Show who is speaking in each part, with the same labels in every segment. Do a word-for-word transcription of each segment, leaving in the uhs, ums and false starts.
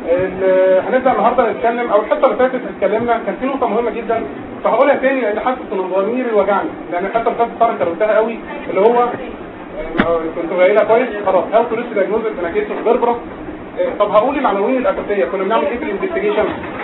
Speaker 1: هنبدا النهارده نتكلم، او الحصه اللي فاتت اتكلمنا كان في نقطه مهمه جدا فهقولها تاني لان حاسس ان الضمير الوجعني، لان الحصه اللي فاتت طبعا كررتها قوي اللي هو كنت قايلها كويس خلاص هاو تو ريسك دايجنوزس ان كيس اوف فيربرا. طب هقول العناوين الاساسيه. كنا بنعمل ايه في الانفستيجيشن؟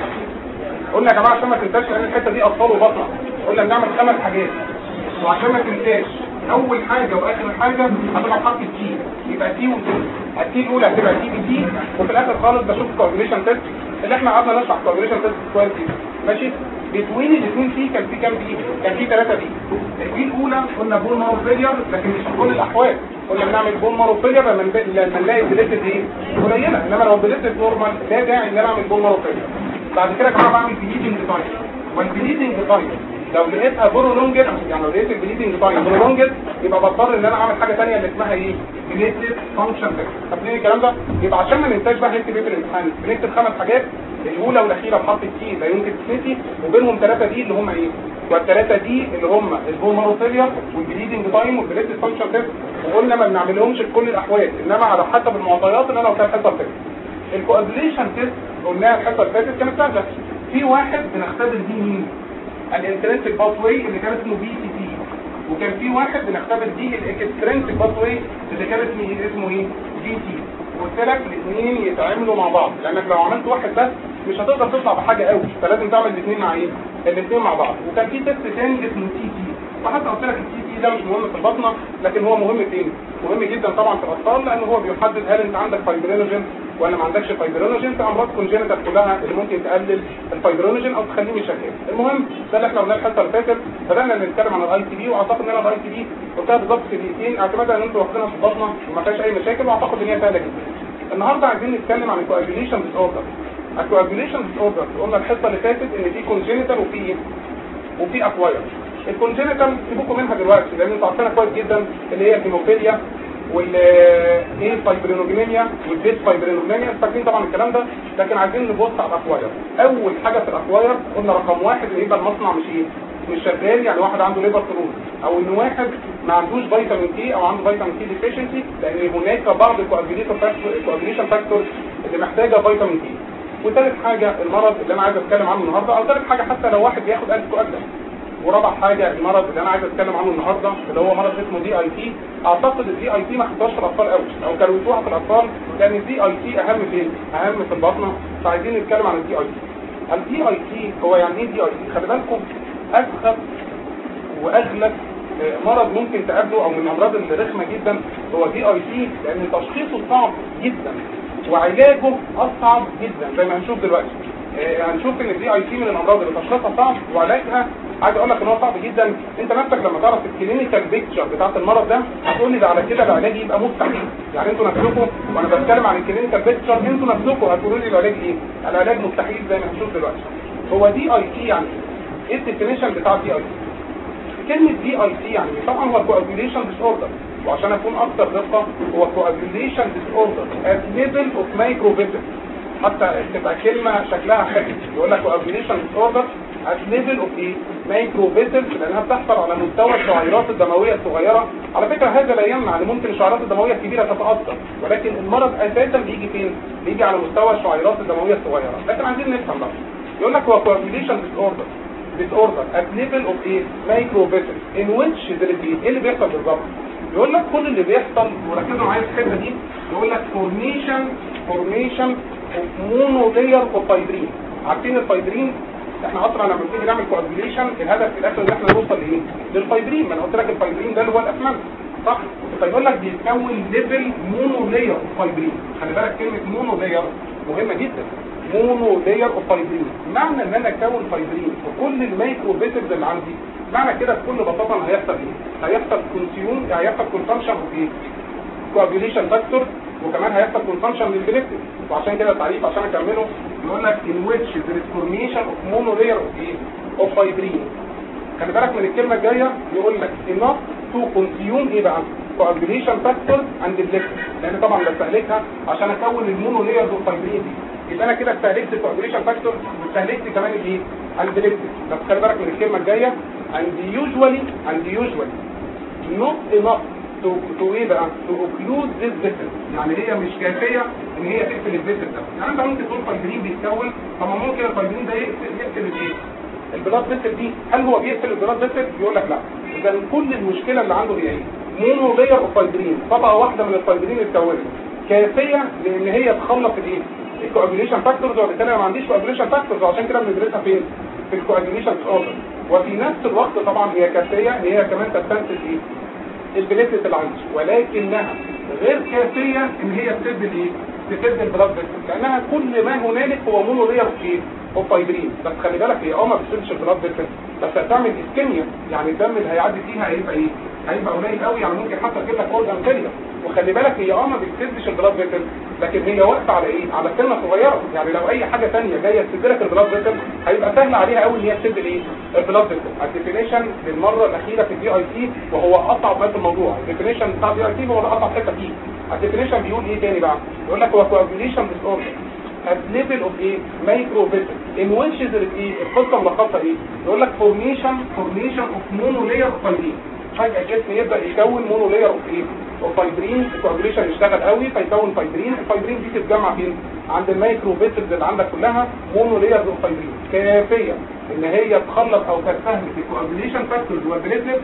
Speaker 1: قلنا يا جماعه عشان ما تنساش لان الحته دي اطفال وبطنه، قلنا بنعمل خمس حاجات وعشان ما تنساش اول حاجه واخر حاجه هتبقى حرف التي، يبقى تي وتي. التي الاولى هتبقى تي بي تي، وفي الاخر خالص بشوف الكوagulation تيست اللي احنا قعدنا نشرح الكوagulation تيست كويس جدا ماشي. بتوين الاثنين فيه كان في كام بي؟ كان في ثلاثه بي. البي الاولى قلنا بون مارو فيلير، لكن مش في كل الاحوال. قلنا بنعمل بون مارو فيلير لما نلاقي البليتد ايه قليله، انما لو البليتد نورمال لا داعي ان انا اعمل بون مارو فيلير. بعد كده يا جماعه بعمل بليدنج تايم، والبليدنج تايم لو لقيتها برولونجد، يعني لو لقيت البليدنج تايم برولونجد يبقى بضطر ان انا اعمل حاجه ثانيه اللي اسمها ايه؟ بليتد فانكشن تيست. فاكرين الكلام ده؟ يبقى عشان ما ننساش بقى نكتب ايه في الامتحان؟ بنكتب خمس حاجات، الاولى والاخيره بحرف التي لا يمكن تتنسي، وبينهم ثلاثه دي اللي هم ايه؟ والثلاثه دي اللي هم البون مارو فيلير والبليدنج تايم والبليتد فانكشن تيست. وقلنا ما بنعملهمش في كل الاحوال، انما على حسب المعطيات اللي انا قلتها الحصه اللي فاتت. الكوagulation تيست قلناها الحصه اللي فاتت كانت سهله. في واحد بنختبر بيه مين؟ الانترنسك باثواي اللي كان اسمه بي تي تي، وكان في واحد بنختبر بيه الاكسترنسك باثواي اللي كان اسمه اسمه ايه؟ جي تي. قلت لك الاثنين يتعاملوا مع بعض، لانك لو عملت واحد بس مش هتقدر تطلع بحاجه قوي، فلازم تعمل الاثنين مع ايه؟ الاثنين مع بعض. وكان في تيست ثاني اسمه تي تي، وحتى قلت لك التي تي ده مش مهم في البطنه، لكن هو مهم فين؟ مهم جدا طبعا في الاطفال، لان هو بيحدد هل انت عندك فايبرينوجين ولا ما عندكش فايبرينوجين. في امراض كونجينيتال كلها اللي ممكن تقلل الفايبرينوجين او تخليه مش شغال. المهم ده اللي احنا قلناه الحصه اللي فاتت. بدانا نتكلم عن الاي تي بي، واعتقد ان انا الاي تي بي قلتها بالظبط في دقيقتين اعتمادا ان انتوا واخدينها في البطنه وما فيهاش اي مشاكل، واعتقد ان هي سهله جدا. النهارده عايزين نتكلم عن الكوagulation ديس اوردر. الكوagulation ديس اوردر قلنا الحصه اللي فاتت ان في كونجينيتال وفي ايه؟ وفي اكواير. الكونجينيتال سيبوكم منها دلوقتي لان انتوا عارفينها كويس جدا، اللي هي الهيموفيليا والايه فايبرينوجينيميا والديس فايبرينوجينيميا، فاكرين طبعا الكلام ده. لكن عايزين نبص على الاكواير. اول حاجه في الاكواير قلنا رقم واحد ان يبقى المصنع مش ايه؟ مش شغال، يعني واحد عنده ليبر سيروز، او ان واحد ما عندوش فيتامين كي او عنده فيتامين كي ديفيشنسي، لان هناك بعض الكوagulation فاكتورز اللي محتاجه فيتامين كي. وثالث حاجه المرض اللي انا عايز اتكلم عنه النهارده، او ثالث حاجه حتى لو واحد بياخد انتي كواجولانت. ورابع حاجه المرض اللي انا عايز اتكلم عنه النهارده اللي هو مرض اسمه دي اي تي. اعتقد الدي اي تي ما خدتهاش في الاطفال قوي او كروتوها في الاطفال، لان الدي اي تي اهم فين؟ اهم في البطنه، فعايزين نتكلم عن الدي اي تي. الدي اي تي هو يعني ايه دي اي تي؟ خلي بالكم اسخف واغلب مرض ممكن تقابله او من الامراض اللي رخمه جدا هو دي اي تي، لان تشخيصه صعب جدا وعلاجه اصعب جدا زي ما هنشوف دلوقتي. هنشوف ان الدي اي تي من الامراض اللي تشخيصها صعب وعلاجها عايز اقول لك ان هو صعب جدا. انت نفسك لما تعرف الكلينيكال بيكتشر بتاعت المرض ده هتقول لي ده على كده العلاج يبقى مستحيل. يعني انتوا نفسكم وانا بتكلم عن الكلينيكال بيكتشر انتوا نفسكم هتقولوا لي العلاج ايه؟ العلاج مستحيل زي ما هنشوف دلوقتي. هو دي اي تي يعني ايه؟ الديفينيشن بتاع الدي اي تي. كلمه دي اي تي يعني طبعا هو coagulation disorder، وعشان اكون اكثر دقه هو coagulation disorder at level of microvessels. حتى تبقى كلمه شكلها حلو يقول لك coagulation disorder at level of ايه؟ microvessels، لانها بتحصل على مستوى الشعيرات الدمويه الصغيره. على فكره هذا لا يمنع ان ممكن الشعيرات الدمويه الكبيره تتاثر، ولكن المرض اساسا بيجي فين؟ بيجي على مستوى الشعيرات الدمويه الصغيره. لكن عايزين نفهم بقى. يقول لك هو coagulation disorder disorder at level of a microvessels in which there is ايه اللي بيحصل بالظبط؟ يقول لك كل اللي بيحصل، وركزوا معايا في الحته دي، يقول لك formation formation of monolayer of fibrin. عارفين الفايبرين؟ احنا اصلا لما بنيجي نعمل coagulation الهدف في الاخر ان احنا نوصل لايه؟ للفايبرين. ما انا قلت لك الفايبرين ده اللي هو الاسمنت صح؟ فيقول لك بيتكون ليفل مونولاير اوف فايبرين. خلي بالك كلمه مونولاير مهمه جدا. مونو لاير اوف فايبرين، معنى ان انا اكون فايبرين في كل المايكرو فيسلز اللي عندي، معنى كده بكل بساطه هيحصل ايه؟ هيحصل كونسيوم، هيحصل كونسامشن اوف ايه؟ كوagulation فاكتور، وكمان هيحصل كونسامشن للبليكتين. وعشان كده التعريف عشان اكمله يقول لك in which there is formation of monolayer of ايه؟ اوف فايبرين. خلي بالك من الكلمه الجايه يقول لك enough to consume ايه بقى؟ coagulation factor and البليكتين، لان طبعا بستهلكها عشان اكون المونولاير اوف فايبرين دي. يبقى انا كده استهلكت الكوagulation فاكتور واستهلكت كمان الايه؟ البليكتين. بس خلي بالك من الكلمه الجايه and usually and usually not enough تو تو ايه بقى؟ تو اوكلود ذيس فيسل، يعني هي مش كافيه ان هي تقفل الفيسل ده. يعني انت ممكن تقول فايبرين بيتكون، طب ما ممكن الفايبرين ده يقفل يقفل الايه؟ البلاد فيسل دي. هل هو بيقفل البلاد فيسل؟ يقول لك لا. اذا كل المشكله اللي عنده هي ايه؟ مونو لاير اوف فايبرين، طبقه واحده من الفايبرين اتكونت كافيه لان هي تخلص الايه؟ الكواجوليشن فاكتورز، وبالتالي انا ما عنديش كواجوليشن فاكتورز، وعشان كده بندرسها فين؟ في الكواجوليشن اوردر. وفي نفس الوقت طبعا هي كافيه ان هي كمان تستنتج ايه؟ البليتلت اللي عندي، ولكنها غير كافيه ان هي تسد الايه؟ تسد البلاد فيسل، لانها كل ما هنالك هو مونو لاير اوف ايه؟ اوف فايبرين. بس خلي بالك هي اه ما بتسدش البلاد فيسل، بس هتعمل اسكيميا، يعني الدم اللي هيعدي فيها هيبقى ايه؟ هيبقى قليل قوي، يعني ممكن حتى تجيب لك اورجان فيلير. وخلي بالك هي اه ما بتسدش البلاد فيسل، لكن هي واقفه على ايه؟ على سنه صغيره، يعني لو اي حاجه ثانيه جايه تسد لك البلاد فيسل هيبقى سهل عليها قوي ان هي تسد الايه؟ البلاد فيسل. الديفينيشن للمره الاخيره في الدي اي سي، وهو اصعب ما في الموضوع، الديفينيشن بتاع الدي اي سي هو اصعب حته فيه. الديفينيشن بيقول ايه تاني بقى؟ يقول لك هو كواجوليشن ديس اوردر at level of ايه؟ micro vessel in which is ايه؟ القصه ملخصه ايه؟ يقول لك formation formation of monolayer of fibrin. فجأة الجسم يبدأ يكون مونولاير اوف ايه؟ اوف فايبرين، الكواجوليشن يشتغل قوي فيكون فايبرين، الفايبرين دي تتجمع فين؟ عند المايكرو فيسلز اللي عندك كلها مونولاير اوف فايبرين، كافيه ان هي تخلص او تستهلك الكواجوليشن فاكتورز والبليتلت،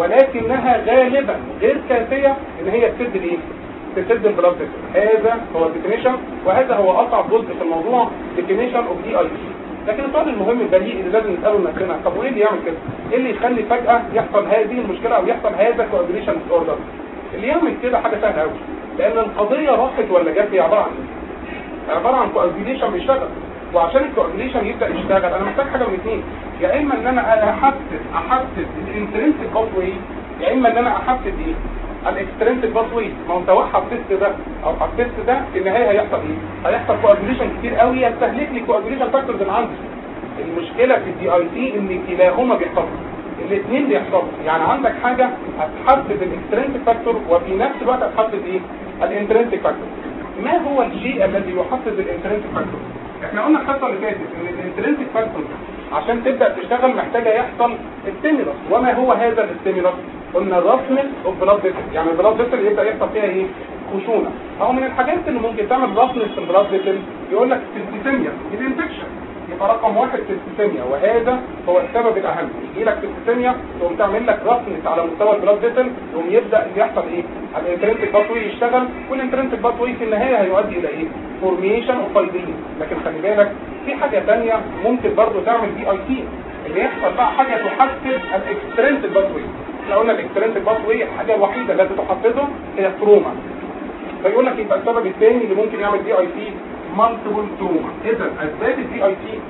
Speaker 1: ولكنها غالبا غير كافيه ان هي تسد الايه؟ تسد البلاد فيسل. هذا هو الديفينيشن، وهذا هو اصعب جزء في الموضوع، ديفينيشن اوف دي اي سي. لكن السؤال المهم البديهي اللي لازم نساله لنفسنا، طب وايه اللي يعمل كده؟ ايه اللي يخلي فجاه يحصل هذه المشكله او يحصل هذا كواجوليشن ديس اوردر؟ اللي يعمل كده حاجه سهله قوي، لان القضيه راحت ولا جت هي عباره عن ايه؟ عباره عن كواجوليشن بيشتغل، وعشان الكواجوليشن يبدا يشتغل انا محتاج حاجه من اثنين، يا اما ان انا احسس احسس الانترنسيك باثوي، يا اما ان انا احسس ايه؟ الاكسترنسيك باثوي. ما هو انت واحد التست ده او التست ده في النهايه هيحصل ايه؟ هيحصل كواجوليشن كتير قوي يستهلك لي كواجوليشن فاكتورز اللي عندي. المشكله في الدي اي سي ان كلاهما بيحصلوا، الاثنين بيحصلوا، يعني عندك حاجه هتحسس الاكسترنسيك فاكتور وفي نفس الوقت هتحسس ايه؟ الانترنسيك فاكتور. ما هو الشيء الذي يحسس الانترنسيك فاكتور؟ احنا قلنا الحصه اللي فاتت ان الانترنسيك فاكتور عشان تبدا تشتغل محتاجه يحصل ستيمولس. وما هو هذا الستيمولس؟ قلنا رفنس اوف بلاد فيسل، يعني البلاد فيسل يبدا يحصل فيها ايه؟ خشونه. او من الحاجات اللي ممكن تعمل رفنس في البلاد فيسل يقول لك سيستيميا، الانفكشن. يبقى رقم واحد سيستيميا، وهذا هو السبب الاهم. يجي لك سيستيميا تقوم تعمل لك رفنس على مستوى البلاد فيسل، يقوم يبدا يحصل ايه؟ الانترنسيك باثوي يشتغل، والانترنسيك باثوي في النهايه هيؤدي الى ايه؟ فورميشن اوف فايبرين. لكن خلي بالك في حاجه ثانيه ممكن برضه تعمل دي اي سي، اللي يحصل بقى حاجه تحسس الاكسترنسيك باثوي. احنا قلنا الاكسترنسيك باثوي الحاجه الوحيده التي تحفزه هي التروما، فيقول لك يبقى السبب الثاني اللي ممكن يعمل دي اي سي مالتيبل تروما. اذا اسباب الدي اي سي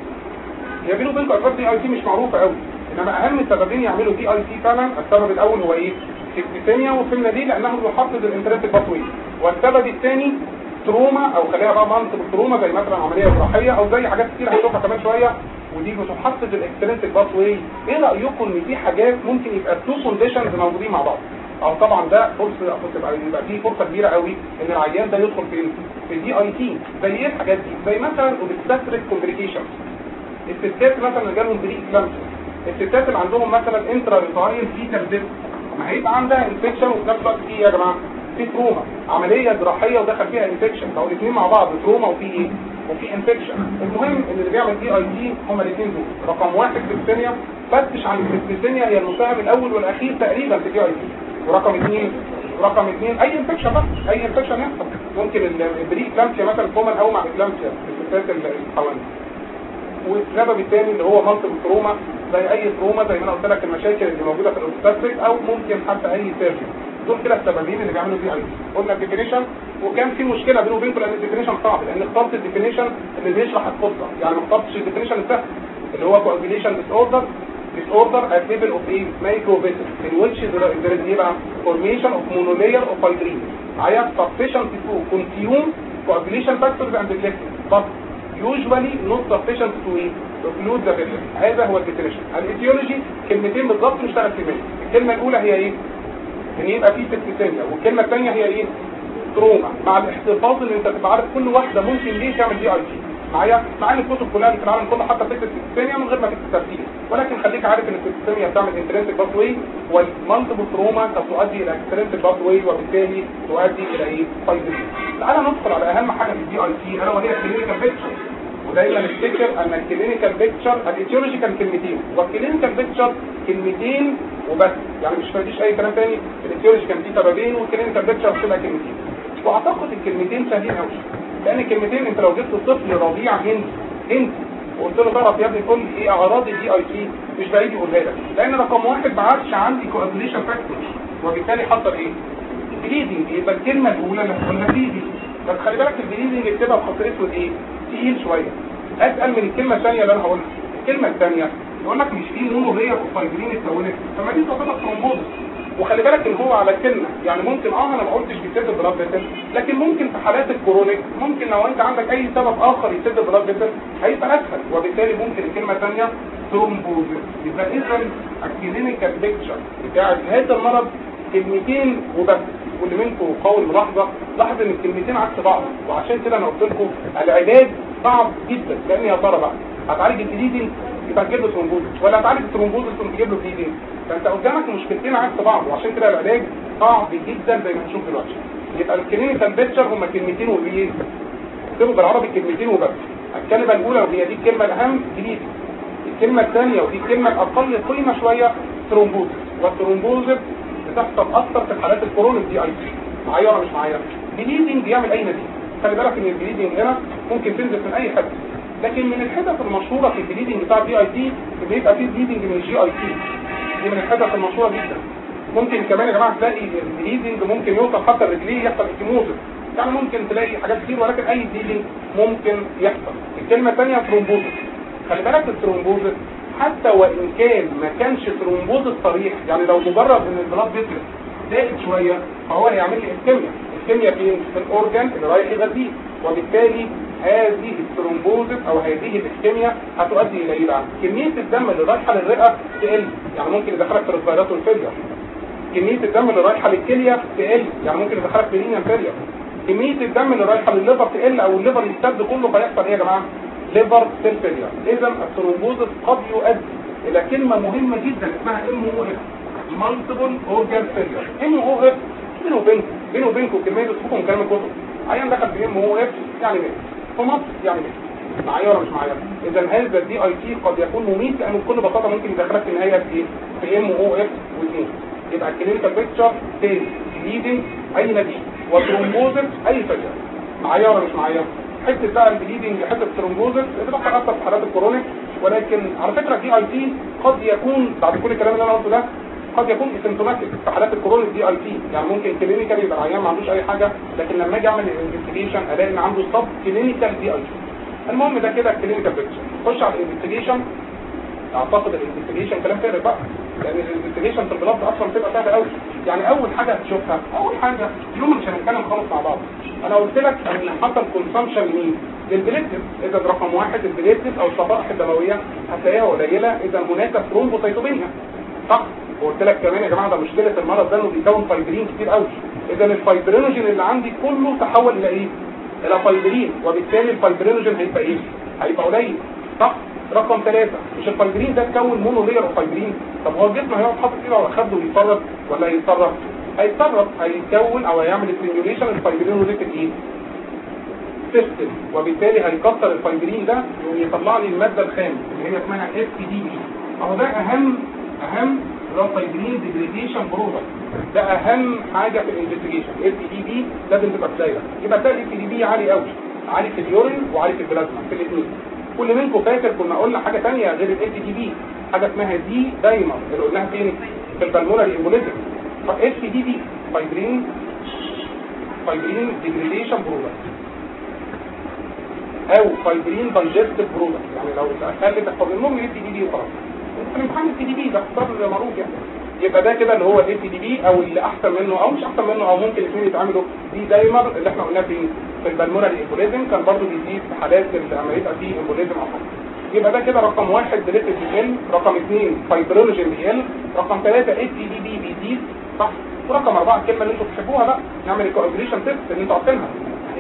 Speaker 1: هي بينه وبينكم اسباب دي اي سي مش معروفه قوي، انما اهم سببين يعملوا دي اي سي فعلا، السبب الاول هو ايه؟ سيستيميا، وفهمنا دي لانه يحفز الانترنسيك باثوي، والسبب الثاني تروما، او خليها بقى مالتيبل تروما زي مثلا عمليه جراحيه او زي حاجات كتير هنشوفها كمان شويه، ودي بتحفز الاكسترنسيك باثوي. ايه رايكم ان في حاجات ممكن يبقى تو كونديشنز موجودين مع بعض؟ او طبعا ده فرصه تبقى يبقى في فرصه كبيره قوي ان العيان ده يدخل في في دي اي تي. زي ايه الحاجات دي؟ زي مثلا الاوبستاتريك كومبليكيشن، الستات مثلا اللي جالهم بري اكلامسيا، الستات اللي عندهم مثلا انترا ريترايل فيتال ديث، ما هيبقى عندها انفكشن وفي نفس الوقت في ايه يا جماعه؟ في تروما، عمليه جراحيه ودخل فيها انفكشن، فهو الاثنين مع بعض تروما وفي ايه؟ وفي انفكشن. المهم ان اللي بيعمل دي اي تي هما الاثنين دول. رقم واحد سيستيميا، فتش عن السيستيميا، هي المساهم الاول والاخير تقريبا في دي اي تي. ورقم اثنين ورقم اثنين اي انفكشن بقى، اي انفكشن يحصل. ممكن البري اكلامسيا مثلا كومن او مع اكلامسيا في الستات الحوامل. والسبب الثاني اللي هو مالتيبل تروما، زي اي تروما زي ما انا قلت لك المشاكل اللي موجوده في الاوبستاتريك، او ممكن حتى اي سيرجري. دول كده السببين اللي بيعملوا دي اي سي. قلنا الديفينيشن، وكان في مشكله بينه وبينكم لان الديفينيشن صعب، لان اخترت الديفينيشن اللي بيشرح القصه، يعني ما اخترتش الديفينيشن السهل اللي هو كواجوليشن ديس اوردر disorder at level of a microvessel in which there is a formation of monolayer of fibrin. I have sufficient to consume coagulation factors and platelets, but usually not sufficient to occlude the vessel. هذا هو الديفينيشن. الايتيولوجي كلمتين بالضبط نشتغل في بالي. الكلمه الاولى هي ايه؟ ان يبقى في سيستيميا، والكلمه الثانيه هي ايه؟ تروما، مع الاحتفاظ ان انت تبقى عارف كل واحده ممكن ليه تعمل دي اي سي. معايا؟ مع ان الكتب كلها اللي في العالم كله حتى بتكتب سيستيميا من غير ما تكتب ترتيب، ولكن خليك عارف ان السيستيميا بتعمل انترنسك باث واي، والمالتيبل تروما تؤدي الى اكسترنسك باث واي، وبالتالي تؤدي الى ايه؟ فايبرين. تعالى ندخل على اهم حاجه في الدي اي سي الا وهي الكلينيكال بيكتشر. ودايما نفتكر ان الكلينيكال بيكتشر الايتيولوجي كان كلمتين، والكلينيكال بيكتشر كلمتين وبس، يعني مش فاديش اي كلام تاني. الايتيولوجي كان فيه سببين والكلينيكال بيكتشر بتبقى كلمتين، واعتقد الكلمتين سهلين قوي، لان الكلمتين انت لو جبت طفل رضيع هندي هندي وقلت له تعرف يا ابني قول لي ايه اعراض الدي اي سي، مش بعيد يقولها لك، لان رقم واحد ما عادش عندي كوابليشن فاكتور، وبالتالي حصل ايه؟ بليدنج. يبقى الكلمه الاولى اللي قلنا بليدنج، بس خلي بالك البليدنج اكتبها بخط اسود ايه؟ تقيل شويه، اتقل من الكلمه الثانيه اللي انا هقولها. الكلمه الثانيه يقول لك مش في مونولير وفايبرين اتكونت، فما دي تعتبر ثرومبوزس. وخلي بالك ان هو على الكلمه، يعني ممكن اه انا ما قلتش بيسد بلاد فيسل، لكن ممكن في حالات الكرونيك ممكن لو انت عندك اي سبب اخر يسد بلاد فيسل هيبقى اسهل، وبالتالي ممكن الكلمه الثانيه ثرومبوزس. يبقى اذا الكلينيكال بيكتشر بتاع هذا المرض كلمتين وبس. واللي منكم قول ملاحظه لاحظ ان الكلمتين عكس بعض، وعشان كده انا قلت لكم العلاج صعب جدا، لان يا ترى بقى هتعالج البليدنج يبقى تجيب له ثرومبوزس، ولا هتعالج الثرومبوزس وتجيب له بليدنج؟ فانت قدامك مشكلتين عكس بعض، وعشان كده العلاج صعب جدا زي ما هنشوف دلوقتي. يبقى الكلينيكال بيكتشر هما كلمتين وبيز، اكتبوا بالعربي كلمتين وبس. الكلمه الاولى وهي دي الكلمه الاهم بليدنج، الكلمه الثانيه ودي الكلمه الاقل قيمه شويه ثرومبوزس. والثرومبوزس بتحصل اكتر في الحالات الكرونيك دي اي سي. معايا ولا مش معايا؟ بليدنج يعمل اي نتيجه. خلي بالك ان البليدنج هنا ممكن تنزل من اي حته، لكن من الحتت المشهوره في البليدنج بتاع الدي اي سي بيبقى فيه بليدنج من الجي اي سي، دي من الحتت المشهوره جدا. ممكن كمان يا جماعه تلاقي البليدنج ممكن يوصل حتى الرجليه يحصل اكيموزس، يعني ممكن تلاقي حاجات كتير، ولكن اي بليدنج ممكن يحصل. الكلمه الثانيه ثرومبوزس. خلي بالك الثرومبوزس حتى وان كان ما كانش ثرومبوزس صريح، يعني لو مجرد ان البلاد فيسل زائد شويه فهو هيعمل لي اسكيميا. الاسكيميا فين؟ في الاورجان اللي رايح يغذيه، وبالتالي هذه الثرومبوزس او هذه الاسكيميا هتؤدي الى ايه بقى؟ كميه الدم اللي رايحه للرئه تقل، يعني ممكن يدخلك في الريسبيراتور فيلير. كميه الدم اللي رايحه للكليه تقل، يعني ممكن يدخلك في رينال فيلير. كميه الدم اللي رايحه للليفر تقل، او الليفر يستبد كله، فيحصل ايه يا جماعه؟ ليفر سيل فيلير. اذا الثرومبوزس قد يؤدي الى كلمه مهمه جدا اسمها ام او اف، مالتيبل اورجان فيلير. ام او اف بينه وبينكم بينه وبينكم كميه اسمكم كلام الكتب، عيان دخل في ام او اف يعني مات، في مصر يعني مات. معايا ولا مش معايا؟ اذا هذا الدي اي سي قد يكون مميت، لانه بكل بساطه ممكن يدخلك في النهايه في ايه؟ في ام او اف واثنين. يبقى الكلينيكال بيكتشر تيز بليدنج اي نتيجه، وثرومبوزس اي فيلير. معايا ولا مش معايا؟ حته بقى البليدنج حته الثرومبوزس بتبقى اكتر في حالات الكرونيك، ولكن على فكره الدي اي سي قد يكون بعد كل الكلام اللي انا قلته ده قد يكون اسيمتوماتيك في حالات الكرونيك دي اي سي، يعني ممكن كلينيكال يبقى العيان ما عندوش اي حاجه، لكن لما اجي اعمل الانفستيجيشن الاقي ان عنده سب كلينيكال دي اي سي. المهم ده كده الكلينيكال بيكتشر. خش على الانفستيجيشن. اعتقد الانفستيجيشن كلام فارغ بقى، لان الانفستيجيشن في البلاد اصلا بتبقى سهله قوي. يعني اول حاجه هتشوفها، اول حاجه اليوم مش هنتكلم خالص مع بعض، انا قلت لك ان حصل كونسامشن لمين؟ للبليتلت. اذا رقم واحد البليتلت او الصفائح الدمويه هتلاقيها قليله، اذا هناك ثرومبوسيتوبينيا، صح؟ وقلت لك كمان يا جماعه ده مشكله المرض ده انه بيكون فايبرين كتير قوي، اذا الفايبرينوجين اللي عندي كله تحول الى ايه؟ الى فايبرين، وبالتالي الفايبرينوجين هيبقى ايه؟ هيبقى قليل، صح؟ رقم ثلاثة مش الفايبرين ده تكون مونولير وفايبرين، طب هو الجسم هيقعد حاطط كده على خده ويتصرف ولا هيتصرف؟ هيتصرف، هيتكون او هيعمل ستيميوليشن الفايبرينوليتيك ايه؟ سيستم، وبالتالي هيكسر الفايبرين ده ويطلع لي الماده الخام اللي هي اسمها اف دي بي. اهو ده اهم اهم اللي هو فايبرين ديجريديشن برودكت، ده اهم حاجه في الانفستيجيشن. اف دي بي لازم تبقى دايره، يبقى ده الاف دي بي عالي قوي، عالي في اليورين وعالي في البلازما في الاثنين. كل منكم فاكر كنا قلنا حاجه ثانيه غير الاف دي بي، حاجه اسمها دي دايما اللي قلناها فين؟ في البلمونري امبوليزم. فاف دي بي فايبرين فايبرين ديجريديشن برودكت او فايبرين دايجستيف برودكت، يعني لو خلي تحفظ المهم الاف دي بي وخلاص. الامتحان اف دي بي ده اختصار معروف يعني. يبقى ده كده اللي هو الاف دي بي او اللي احسن منه او مش احسن منه، او ممكن الاثنين يتعاملوا. دي دايمر اللي احنا قلناه في في البلمونري امبوليزم كان برضه بيزيد في حالات لما يبقى فيه امبوليزم او حاجه. يبقى ده كده رقم واحد بليتد بيقل، رقم اثنين فايبرينوجين بيقل، رقم ثلاثه اف دي بي بيزيد، صح؟ ورقم اربعه الكلمه اللي انتوا بتحبوها بقى، نعمل الكوagulation تيست اللي انتوا عارفينها،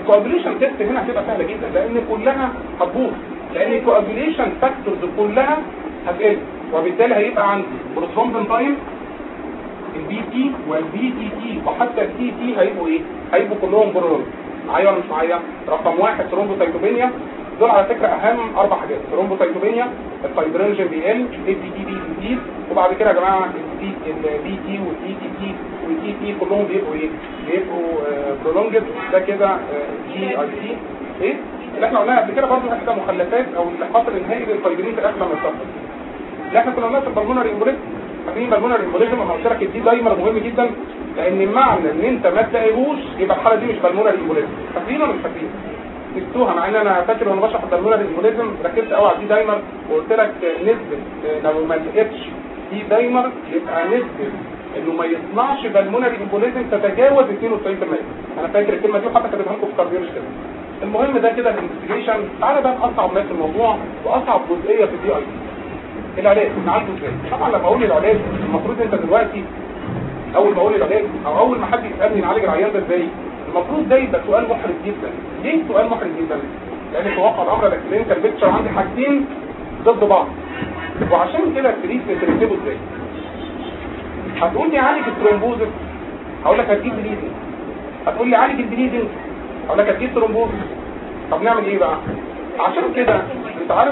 Speaker 1: الكواجوليشن تيست هنا هتبقى سهله جدا لان كلها هتبوظ، لان الكواجوليشن فاكتورز كلها هتقل، وبالتالي هيبقى عندي بروثرومبين تايم البي تي والبي تي تي وحتى التي تي هيبقوا ايه؟ هيبقوا كلهم برولونج. معايا ولا مش معايا؟ رقم واحد ثرومبوسايتوبينيا، دول على فكره اهم اربع حاجات، ثرومبوسايتوبينيا، الفايبرينجين بيقل، البي تي تي بيزيد، وبعد كده يا جماعه البي البي تي والتي تي تي والتي تي كلهم بيبقوا ايه؟ بيبقوا برولونجد. ده كده جي اي تي ايه؟ اللي احنا قلناها قبل كده برضه احدى مخلفات او الخطر النهائي للفايبرين في الاخر لما يتكسر. اللي احنا كنا قلناها في البلمونري امبوليزم، فاكرين البلمونري امبوليزم لما قلت لك الدي دايمر مهم جدا، لان معنى ان انت ما تلاقيهوش يبقى الحاله دي مش بالمونري امبوليزم. فاكرين ولا مش فاكرين؟ نسيتوها، مع ان انا فاكر وانا بشرح البلمونري امبوليزم ركزت قوي على الدي دايمر وقلت لك نسبه لو ما لقيتش دي دايمر يبقى نسبه انه ما يصنعش بالمونري امبوليزم تتجاوز اثنين وتسعين بالمية. انا فاكر الكلمه دي وحتى كاتبها لكم في كارديولوجي كده. المهم ده كده الانفستيجيشن. تعالى بقى اصعب ما في الموضوع واصعب جزئيه في الدي اي تي، العلاج. نعالجه ازاي؟ طبعا لما اقول العلاج المفروض انت دلوقتي اول ما اقول العلاج او اول ما حد يسالني نعالج العيان ده ازاي، المفروض ده يبقى سؤال محرج جدا. ليه سؤال محرج جدا؟ لان في واقع الامر الكلينيكال بيكتشر عندي حاجتين ضد بعض، وعشان كده التريتمنت ترتبه ازاي؟ هتقول لي عالج الثرومبوزس، هقول لك هتجيب بليدنج. هتقول لي عالج البليدنج، هقول لك هتجيب ثرومبوزس. طب نعمل ايه بقى؟ عشان كده انت عارف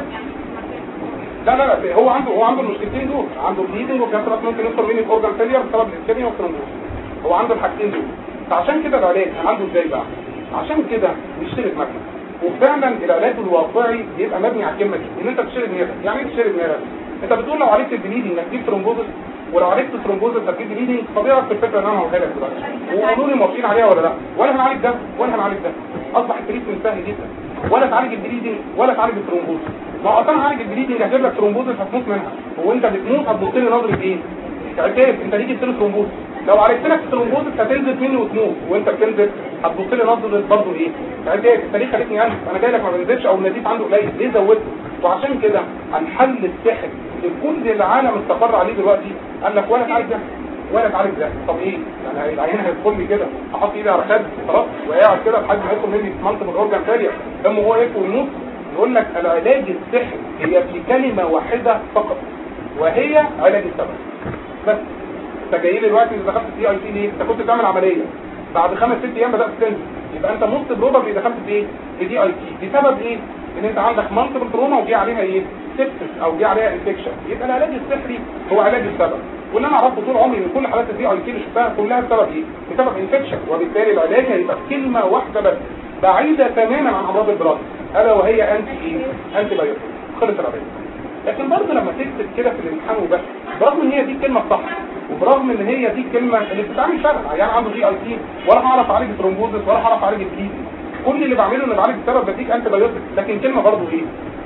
Speaker 1: لا لا لا هو عنده هو عنده المشكلتين دول، عنده بليدنج وفي نفس الوقت ممكن يدخل مني اورجان فيلير بسبب الاسكيميا والثرومبوز. هو عنده الحاجتين دول، فعشان كده العلاج عنده ازاي بقى؟ عشان كده بيشتري دماغنا، وفعلا العلاج الواقعي بيبقى مبني على الكلمه دي ان انت تشتري دماغك. يعني ايه تشتري دماغك؟ انت بتقول لو عالجت البليدنج هتجيب ثرومبوزس، ولو عالجت الثرومبوزس هتجيب بليدنج. طبيعي في الفكره ان انا هقولها لك دلوقتي وقولوا لي موافقين عليها ولا لا. ولا هنعالج ده ولا هنعالج ده، اصبح التريتمنت سهل جدا. ولا تعالج البليدنج ولا تعالج الثرومبوزس. ما هو اصلا عالج البليدنج هجيب لك ثرومبوزس هتموت منها، وانت بتموت هتبص لي نظره ايه؟ عتاب. انت ليه جبت لي ثرومبوزس؟ لو عالجت لك الثرومبوزس هتنزل مني وتموت، وانت بتنزل هتبص لي نظره برضه ايه؟ عتاب. انت ليه خليتني انزل؟ انا جاي لك ما بنزلش او النزيف عنده قليل، ليه زودته؟ وعشان كده الحل السحري اللي كل العالم استقر عليه دلوقتي قال لك ولا تعالج ده ولا تعالج ده. طب ايه؟ يعني العيان هيدخل لي كده احط ايدي على خد خلاص وقاعد كده لحد ما يدخل مني في منطقه الاورجان فيلير دمه هو يقف ويموت؟ يقول لك العلاج السحري هي في كلمه واحده فقط، وهي علاج السبب بس. انت جاي لي دلوقتي اذا دخلت في اي سي ليه؟ انت كنت بتعمل عمليه بعد خمس ست ايام بدات تنزل، يبقى انت موست بروبابلي دخلت في ايه؟ في دي اي سي بسبب ايه؟ ان انت عندك منطقه تروما وجي عليها ايه؟ سيبسس او جي عليها انفكشن. يبقى العلاج السحري هو علاج السبب. واللي انا اعرفه طول عمري من كل حالات الدي اي سي اللي شفتها كلها بسبب ايه؟ بسبب انفكشن. وبالتالي العلاج هيبقى كلمه واحده بس بعيده تماما عن امراض البراز، الا وهي انتي ايه؟ انتي بايوتيك. خلص العلاج. لكن برضه لما تكتب كده في الامتحان وبس، برغم ان هي دي الكلمه الصح وبرغم ان هي دي الكلمه اللي بتتعمل فعلا، يعني عنده جي اي سي ولا هعرف اعالج الثرومبوزس ولا هعرف اعالج البليدنج، كل اللي بعمله ان بعالج السبب بديك انتي بايوتيك. لكن كلمه برضه ايه؟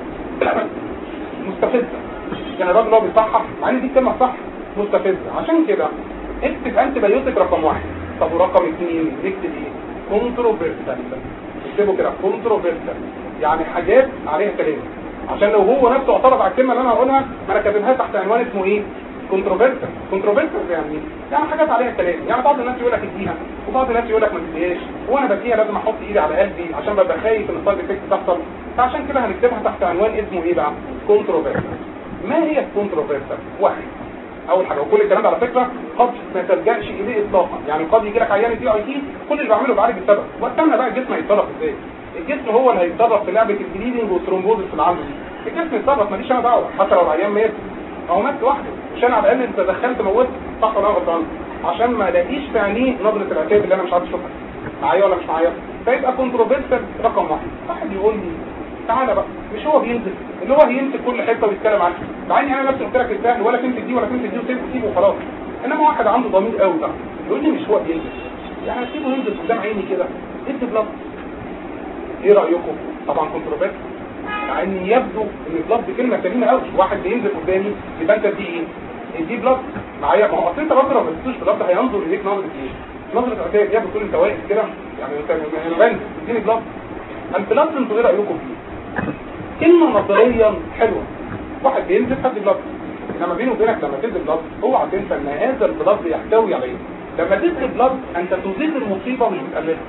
Speaker 1: مستفزه. يعني الراجل اللي هو بيصحح مع ان دي الكلمه الصح مستفزه. عشان كده اكتب انتي بايوتيك رقم واحد. طب ورقم اثنين نكتب ايه؟ كونتروفيرسال. اكتبوا كده كونتروفيرسال، يعني حاجات عليها كلام، عشان لو هو نفسه اعترض على الكلمه اللي انا هقولها ما انا كاتبها تحت عنوان اسمه ايه؟ كونتروفيرسال. كونتروفيرسال يعني يعني حاجات عليها كلام. يعني بعض الناس يقول لك اديها وبعض الناس يقول لك ما تديهاش، وانا بديها لازم احط ايدي على قلبي عشان ببقى خايف ان السايد افكت تحصل. فعشان كده هنكتبها تحت عنوان اسمه ايه بقى؟ كونتروفيرسال. ما هي الكونتروفيرسال؟ واحد، اول حاجه وكل الكلام ده على فكره قد ما تلجاش اليه اطلاقا. يعني قد يجي لك عيان دي اي تي كل اللي بعمله بعالج السبب، واستنى بقى الجسم هيتصرف ازاي. الجسم هو اللي هيتصرف في لعبه البليدنج والثرومبوزس اللي عنده دي. الجسم يتصرف، ماليش انا دعوه. حتى لو العيان مات او مات لوحده مش انا على الاقل انت دخلت موت صح ولا غلطان، عشان ما الاقيش في عينيه نظره العتاب اللي انا مش عارف اشوفها. معايا ولا مش معايا؟ فيبقى كونتروفيرسال رقم واحد. واحد يقول لي تعالى بقى، مش هو بينزل اللي هو هيمسك كل حته ويتكلم عنها، مع اني انا نفسي قلت لك السهل ولا تمسك دي ولا تمسك دي وسيبه سيبه وخلاص. انما واحد عنده ضمير قوي بقى يقول لي مش هو بينزل، يعني سيبه ينزل قدام عيني كده ادي بلط. ايه رايكم؟ طبعا كونتروفيرسال، مع ان يبدو ان بلط كلمه سليمه قوي. واحد بينزل قدامي يبقى انت دي ايه؟ دي بلط معايا. ما هو اصل انت برضه لو ما اديتوش بلط هينظر اليك نظره ايه؟ نظره عتاب. يا بتقول انت واقف كده يعني انت بنزل اديني بلط. البلط انتوا ايه رايكم فيه؟ كلمه نظريا حلوه، واحد بينزل خد بلط، انما بينه وبينك لما تدي بلط اوعى تنسى ان هذا البلط يحتوي على ايه؟ لما تدي بلط انت تزيد المصيبه مش بتقللها.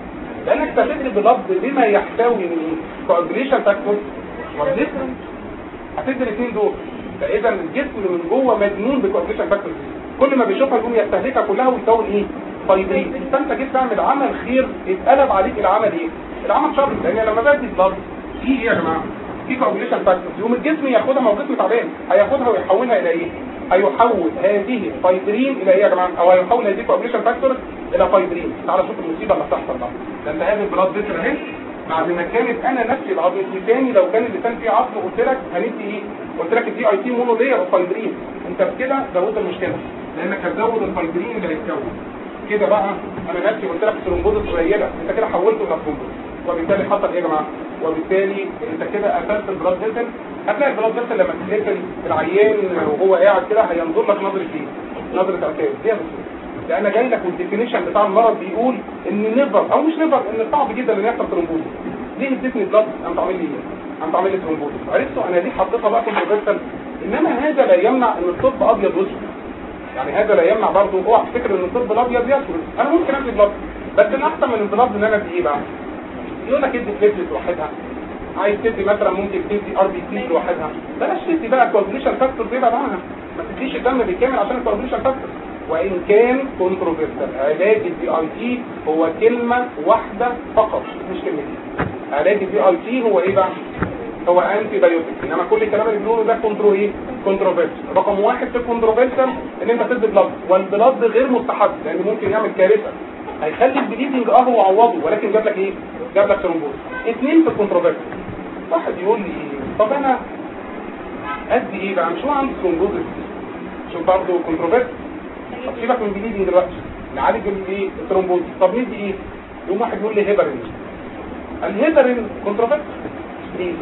Speaker 1: لانك تبتدي بلفظ بما يحتوي من كوagulation فاكتور والجسم هتدي الاثنين دول. فاذا الجسم من جوه مجنون بكوagulation فاكتور، كل ما بيشوفها يقوم يستهلكها كلها ويكون ايه؟ فايبرين. فانت جيت تعمل عمل خير اتقلب عليك العمل ايه؟ العمل شر. لان لما بدي بلاد في ايه يا جماعه؟ في كوagulation فاكتور يقوم الجسم ياخدها، ما هو الجسم تعبان، هياخدها ويحولها الى ايه؟ هيحول هذه الفايبرين الى ايه يا جماعه؟ او هيحول هذه الكوagulation فاكتور الى فايبرين. تعالى شوف المصيبه اللي هتحصل بقى. ده انت هذه البلاد فيسل اهي بعد ما كانت انا نفسي العظم الثاني، لو كان اللسان فيه عظم قلت لك هندي ايه؟ قلت لك الدي اي تي مونو لير فايبرين. انت بكده زودت المشكله لانك هتزود الفايبرين اللي هيتكون كده بقى. انا نفسي قلت لك ثرومبوزس قليله، انت كده حولته الى ثرومبوزس، وبالتالي حصل ايه يا جماعه؟ وبالتالي انت كده قفلت البلاد فيسل. هتلاقي البلاد فيسل لما تتقفل العيان وهو قاعد كده هينظر لك نظره ايه؟ نظره اعتاب. دي يا دكتور ده انا جاي لك والديفينيشن بتاع المرض بيقول ان نيفر او مش نيفر ان صعب جدا ان يحصل ثرومبوزس. ليه اديتني بلاد قام تعمل لي ايه؟ قام تعمل لي ثرومبوزس. عرفتوا انا دي حطيتها بقى كونتروفيرسال. انما هذا لا يمنع ان الطب ابيض واسود، يعني هذا لا يمنع برضه. اوعى تفتكر ان الطب الابيض يسود. انا ممكن ادي بلاد، بس الاحسن من البلاد ان انا ادي ايه بقى؟ يقول لك ادي بليتلت لوحدها، عايز تدي مثلا ممكن تدي ار بي سي لوحدها، بلاش تدي بقى كوagulation فاكتور دي بعد عنها، ما تديش الدم بالكامل عشان الكوagulation فاكتور. وان كان كونتروفيرسال علاج الدي اي تي هو كلمه واحده فقط مش كلمتين. علاج الدي اي تي هو ايه بقى؟ هو انتي بايوتيك. انما كل الكلام اللي بنقوله ده كونترو ايه؟ كونتروفيرسال. رقم واحد في الكونتروفيرسال ان انت تدي بلاد، والبلاد غير مستحب لان ممكن يعمل كارثه، هيخلي البليدنج اه هو عوضه ولكن جاب لك ايه؟ جاب لك ثرومبوز. اثنين في الكونتروفيرسال. واحد يقول لي طب انا ادي ايه بقى؟ مش هو عنده ثرومبوز؟ شوف برضه كونتروفيرسال. طب سيبك من البليدنج دلوقتي، نعالج الايه؟ الثرومبوز. طب ندي ايه؟ يقوم واحد يقول لي هيبرين. الهيبرين كونتروفيرسال. ليه؟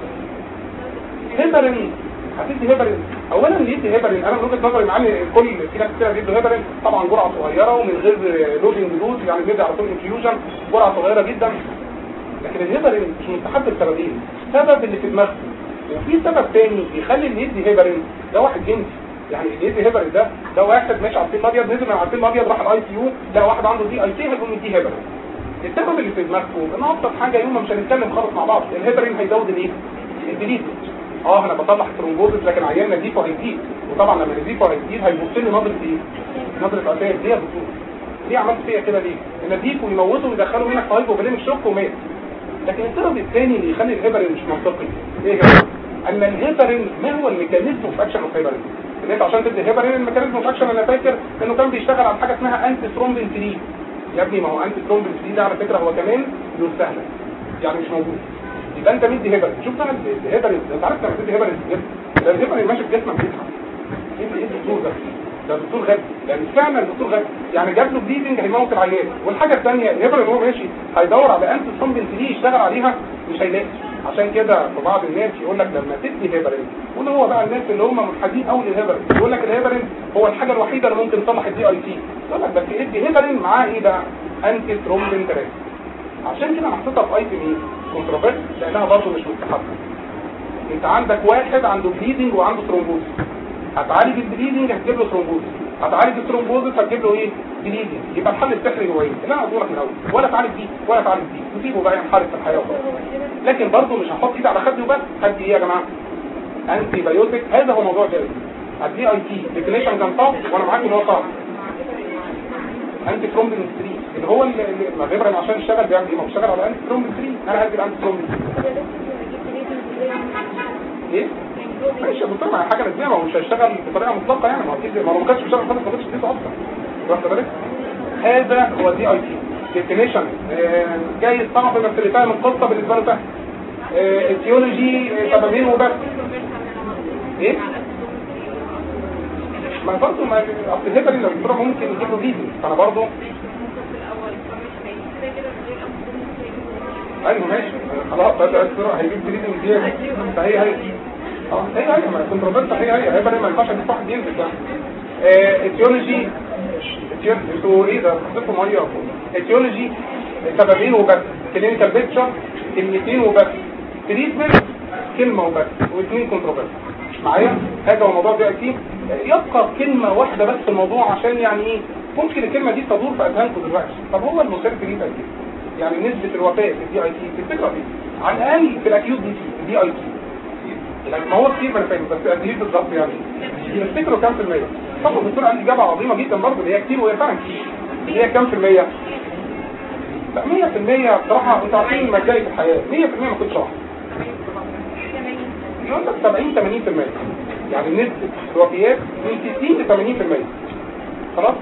Speaker 1: هيبرين هتدي هيبرين. اولا اللي يدي هيبرين انا من وجهه نظري معايا الكل في ناس كتير بيدوا هيبرين طبعا جرعه صغيره ومن غير لودنج دوز، يعني بيدي على طول انفيوجن جرعه صغيره جدا. لكن الهيبرين مش مستحب لسببين. سبب اللي في دماغه، وفي سبب ثاني يخلي اللي يدي هيبرين ده واحد جنسي. يعني اللي يدي هيبرين ده ده واحد ماشي على الفيل الابيض، نزل من على الفيل الابيض راح الاي سي يو، ده واحد عنده دي اي سي هيقوم يديه هيبرين. السبب اللي في دماغه ان ابسط حاجه يوم مش هنتكلم خالص مع بعض، الهيبرين هيزود الايه؟ البليدنج. اه انا بطلع الثرومبوزس لكن عيالنا نزيفه هيزيد، وطبعا لما نزيفه هيزيد هيبص لي نظره ايه؟ نظره عتاب. ليه يا دكتور؟ ليه عملت فيا كده ليه؟ نزيفه ويموته ويدخله منك في هايبوفوليميك شوك ومات. لكن السبب الثاني اللي يخلي الهيبرين مش منطقي ايه يا جماعه؟ ان الهيبرين ما هو الميكانيزم في اكشن اوف هيبرين؟ ان انت عشان تدي هيبرين الميكانيزم في اكشن انا فاكر انه كان بيشتغل على حاجه اسمها انتي ثرومبين ثلاثة. يا ابني ما هو انتي ثرومبين ثلاثة ده على فكره هو كمان يستهلك، يعني مش موجود. يبقى انت مدي هيبرين. شوف بقى الهيبرين انت عارف لما تدي هيبرين في الجسم ده الهيبرين ماشي في جسمك بيتحرك. انت ايه الدكتور ده؟ ده دكتور غبي، يعني فعلا دكتور غبي، يعني جاب له بليدنج هيموت العيان. والحاجه الثانيه الهيبرين هو ماشي هيدور على انتي ثرومبين ثلاثة يشتغل عليها مش هيلاقي. عشان كده في بعض الناس يقول لك لما تدي هيبرين، واللي هو بقى الناس اللي هم منحازين قوي للهيبرين يقول لك الهيبرين هو الحاجه الوحيده اللي ممكن تصلح الدي اي تي. يقول لك بس ادي هيبرين معاه ايه بقى؟ انتي ثرومبين ثلاثة. عشان كده محطوطه في ايتم ايه؟ كونتروفيرس لانها برضه مش مستحبه. انت عندك واحد عنده بليدنج وعنده ثرومبوز، هتعالج البليدنج هتجيب له ثرومبوز، هتعالج الثرومبوز هتجيب له ايه؟ بليدنج. يبقى الحل السحري هو ايه؟ اللي انا هقوله لك من الاول، ولا تعالج دي ولا تعالج دي وسيبه بقى ينحرف في الحياه وخلاص. لكن برضه مش هحط ايدي على خدي وبس. خدي ايه يا جماعه؟ انتي بايوتيك. هذا هو موضوع جاي. الدي اي تي ديفينيشن كان صعب وانا معاك ان هو صعب. انتي ثرومبين ثلاثة اللي هو الهيبرين عشان يشتغل بيعمل ايه؟ ما هو بيشتغل على انتي ثرومبين ثلاثة. انا هدي الانتي ثرومبين ايه؟ ماشي يا دكتور، ما حاجه نسبيه، ما هو مش هيشتغل بطريقه مطلقه يعني، ما هو اكيد ما هو ما كانش بيشتغل خالص ما كانش بيديته اصلا. واخد بالك؟ هذا هو دي اي تي ديفينيشن. جاي صعب بس اللي فاهم القصه بالنسبه له سهل. التيولوجي سببين وبس. ايه؟ ما برضه ما اصل الهيبرين اللي الدكتور ممكن يجيب له فيديو، فانا برضه ايوه ماشي خلاص بقى الدكتور هيجيب بريدنج دي فهي هي اه هي هي ما كنتروفيرس هي هي هيبقى ما ينفعش ادي واحد ينزل ده. التيولوجي انتوا ايه ده حطيتوا ميه التيولوجي سببين وبس، كلينيكال بيكتشر كلمتين وبس، تريتمنت كلمه وبس، واثنين كنتروفيرس معايا. هذا هو موضوع دي اي تي. يبقى كلمه واحده بس في الموضوع عشان يعني ايه ممكن الكلمه دي تدور في اذهانكم دلوقتي. طب هو المسيرفين اي تي يعني نسبه الوفاه في الدي اي تي تفتكروا ايه؟ على الاقل في الاكيوت دي تي الدي اي تي يعني ما هو كتير ما انا فاهم بس قد ايه بالظبط يعني تفتكروا كام في الميه؟ طبعا الدكتور قال اجابه عظيمه جدا برضه اللي هي كتير وهي فعلا كتير اللي هي كام في الميه؟ لا مية في المية بصراحه انتوا عارفين مجالي في الحياه مية في المية ما كنتش واحد يقول لك سبعين ثمانين في المية يعني نسبه الوفيات من ستين ل ثمانين في المية خلاص؟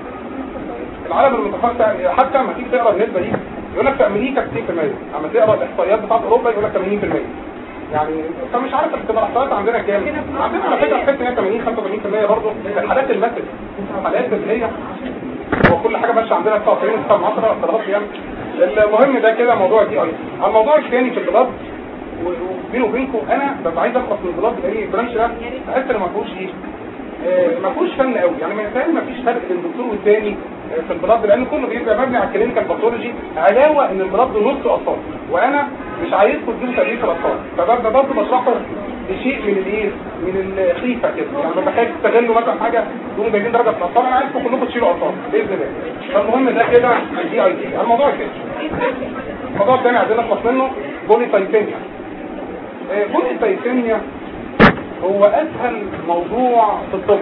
Speaker 1: العالم المتفق حتى لما تيجي تقرا النسبه دي يقول لك في امريكا ستين في المية اما تقرا الاحصائيات بتاعت اوروبا يقول لك ثمانين في المية يعني فمش عارف بتبقى الاحصائيات عندنا كام عندنا على فكره تحس ان هي ثمانين خمسة وثمانين في المية برضه الحالات المثل الحالات اللي هي هو كل حاجه ماشيه عندنا تسعة وتسعين تسعة من عشرة خلاص يعني المهم ده كده موضوع دي اي الموضوع الثاني في البلاد وبيني وبينكم انا ببقى عايز اخلص من البلاد لان البرانش ده بحس ان ما فيهوش ايه ما فيهوش فن قوي يعني ما فيش فرق بين الدكتور والثاني في البلاد لان كله بيبقى مبني على الكلينيكال باثولوجي علاوه ان البلاد نص اطفال وانا مش عايزكم تجيبوا تدريس الاطفال فببدا برضه بشرحه بشيء من الايه من الخيفه كده يعني ببقى خايف تستغلوا مثلا حاجه تقوموا جايبين درجه في الاطفال انا عايزكم كلكم تشيلوا اطفال باذن الله فالمهم ده كده دي اي تي الموضوع الثاني الموضوع الثاني عايزين نخلص منه بوليسايثيميا بوليسايثيميا هو اسهل موضوع في الطب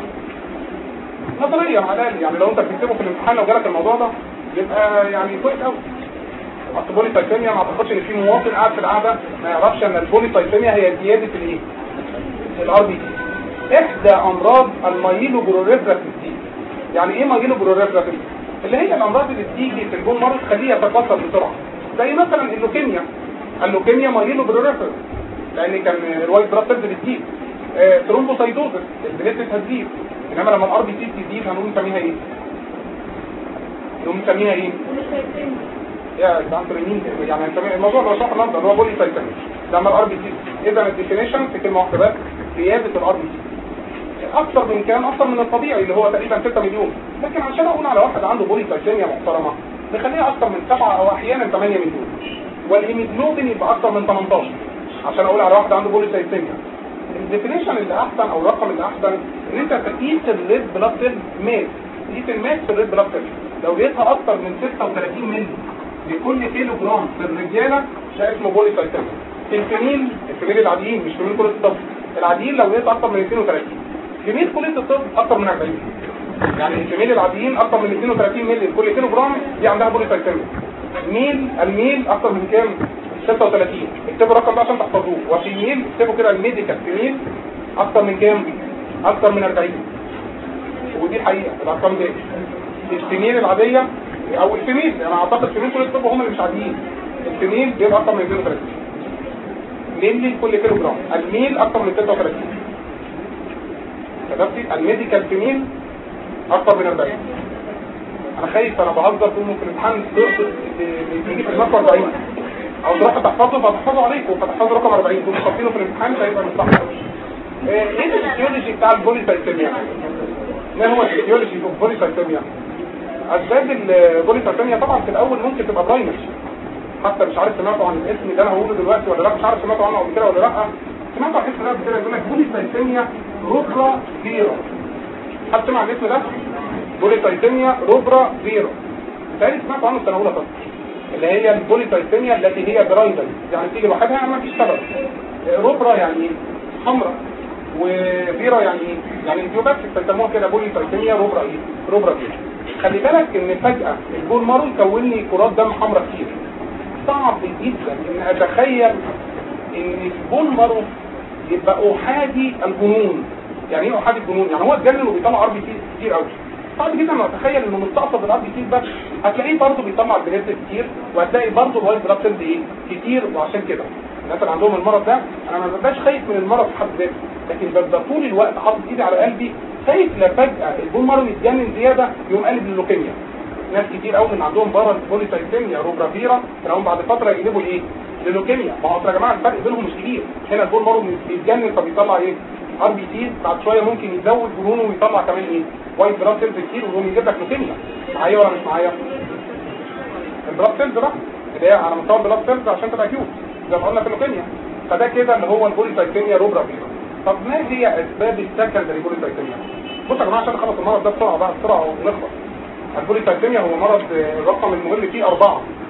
Speaker 1: نظريا على الاقل يعني لو انت بتكتبه في الامتحان لو جالك الموضوع ده يبقى يعني كويس قوي اصل البوليسايثيميا ما اعتقدش ان في مواطن قاعد في القعده ما يعرفش ان البوليسايثيميا هي زياده الايه الار بي تي احدى امراض المايلو بروفراتيف يعني ايه مايلو بروفراتيف اللي هي الامراض اللي بتيجي في البون مارو تخليها تتكسر بسرعه زي مثلا اللوكيميا اللوكيميا مايلو بروفراتيف لان كان الوايت بلاد سيلز بتزيد آه، ترومبوسايتوزس البليتلت هتزيد انما لما الار بي سي تزيد هنقول نسميها ايه؟ نقول نسميها ايه؟ يا دكتورين يعني الموضوع ده شرح النهارده اللي هو بوليسايثيميا لما الار بي سي اذا الديفينيشن في كلمه واحده بس زياده الار بي سي اكثر من كام اكثر من الطبيعي اللي هو تقريبا ستة مليون لكن عشان اقول على واحد عنده بوليسايثيميا محترمه نخليها اكثر من سبعة او احيانا ثمانية مليون والهيموجلوبين يبقى اكثر من ثمانية عشر عشان اقول على واحد عنده بوليسايثيميا الديفينيشن اللي احسن او الرقم اللي احسن ان انت تقيس الريد بلاد سيل ماس تقيس الماس في الريد بلاد سيل لو لقيتها اكثر من ستة وثلاثين مللي لكل كيلو جرام في الرجاله ده اسمه بوليسايثيميا الفيميل الفيميل العاديين مش فيميل كليه الطب العاديين لو لقيت اكثر من اثنين وثلاثين فيميل كليه الطب اكثر من أربعين يعني الفيميل العاديين اكثر من اثنين وثلاثين مللي لكل كيلو جرام دي عندها بوليسايثيميا ميل الميل اكثر من كام ستة وثلاثين اكتبوا الرقم ده عشان تحفظوه وفيميل اكتبوا كده الميديكال فيميل اكثر من كام اكثر من أربعين ودي حقيقه الارقام دي الفيميل العاديه او الفيميل انا يعني اعتقد فيميل كل الطب هم اللي مش عاديين الفيميل بيبقى اكثر من اثنين وثلاثين مللي كل كيلو جرام الميل اكثر من ستة وثلاثين كتبتي الميديكال فيميل اكثر من أربعين انا خايف انا بهزر تقوموا في الامتحان تيجي في المركز أربعين او تروحوا تحفظوا فتحفظوا عليكم فتحفظوا رقم أربعين تقوموا حاطينه في الامتحان فيبقى مش صح ايه الفسيولوجي بتاع البوليسايثيميا ما هو الفسيولوجي في البوليسايثيميا اسباب البوليسايثيميا طبعا في الاول ممكن تبقى برايمري حتى مش عارف سمعتوا عن الاسم ده انا هقوله دلوقتي ولا لا مش عارف سمعتوا عنه قبل كده ولا لا سمعتوا عن الاسم ده قبل كده يقول لك بوليسايثيميا روبرا فيرا حد سمع عن الاسم ده بوليسايثيميا روبرا فيرا تاني سمعتوا عنه السنه الاولى طبعا اللي هي البوليسايثيميا التي هي برايمري يعني تيجي لوحدها يعني ما فيش سبب روبرا يعني حمراء وفيرا يعني يعني الجيوبات بيسموها كده بوليسايثيميا روبرا ايه روبرا فيرا خلي بالك ان فجاه البول مارو يكون لي كرات دم حمراء كتير صعب جدا ان اتخيل ان البول مارو يبقى احادي الجنون يعني ايه احادي الجنون يعني هو اتجنن وبيطلع ار بي سي كتير قوي صعب جدا ان اتخيل انه مستقصد الار بي سي بس هتلاقيه برضه بيطلع البليتلت كتير وهتلاقي برضه الوايت بلاد سيلز ايه كتير وعشان كده الناس اللي عندهم المرض ده انا ما ببقاش خايف من المرض في حد ذاته لكن ببقى طول الوقت حاطط ايدي على قلبي خايف لا فجاه البون مارو يتجنن زياده يقوم قلب للوكيميا ناس كتير قوي من عندهم بره بوليسايثيميا روبرا فيرا تلاقيهم بعد فتره يقلبوا ايه للوكيميا ما هو يا جماعه الفرق بينهم مش كبير هنا البون مارو بيتجنن فبيطلع ايه ار بي سي بعد شويه ممكن يزود جنونه ويطلع كمان ايه وايت بلاد سيلز كتير ويقوم يجيب لك لوكيميا معايا ولا مش معايا البلاد سيلز بقى اللي هي على مستوى البلاد سيلز عشان تبقى كيوت زي ما قلنا في اللوكيميا فده كده اللي هو البوليسايثيميا روبرا فيرا طب ما هي اسباب السكندري بوليسايثيميا بصوا يا جماعه عشان نخلص المرض ده بسرعه بقى بسرعه ونخلص البوليسايثيميا هو مرض الرقم المهم فيه أربعة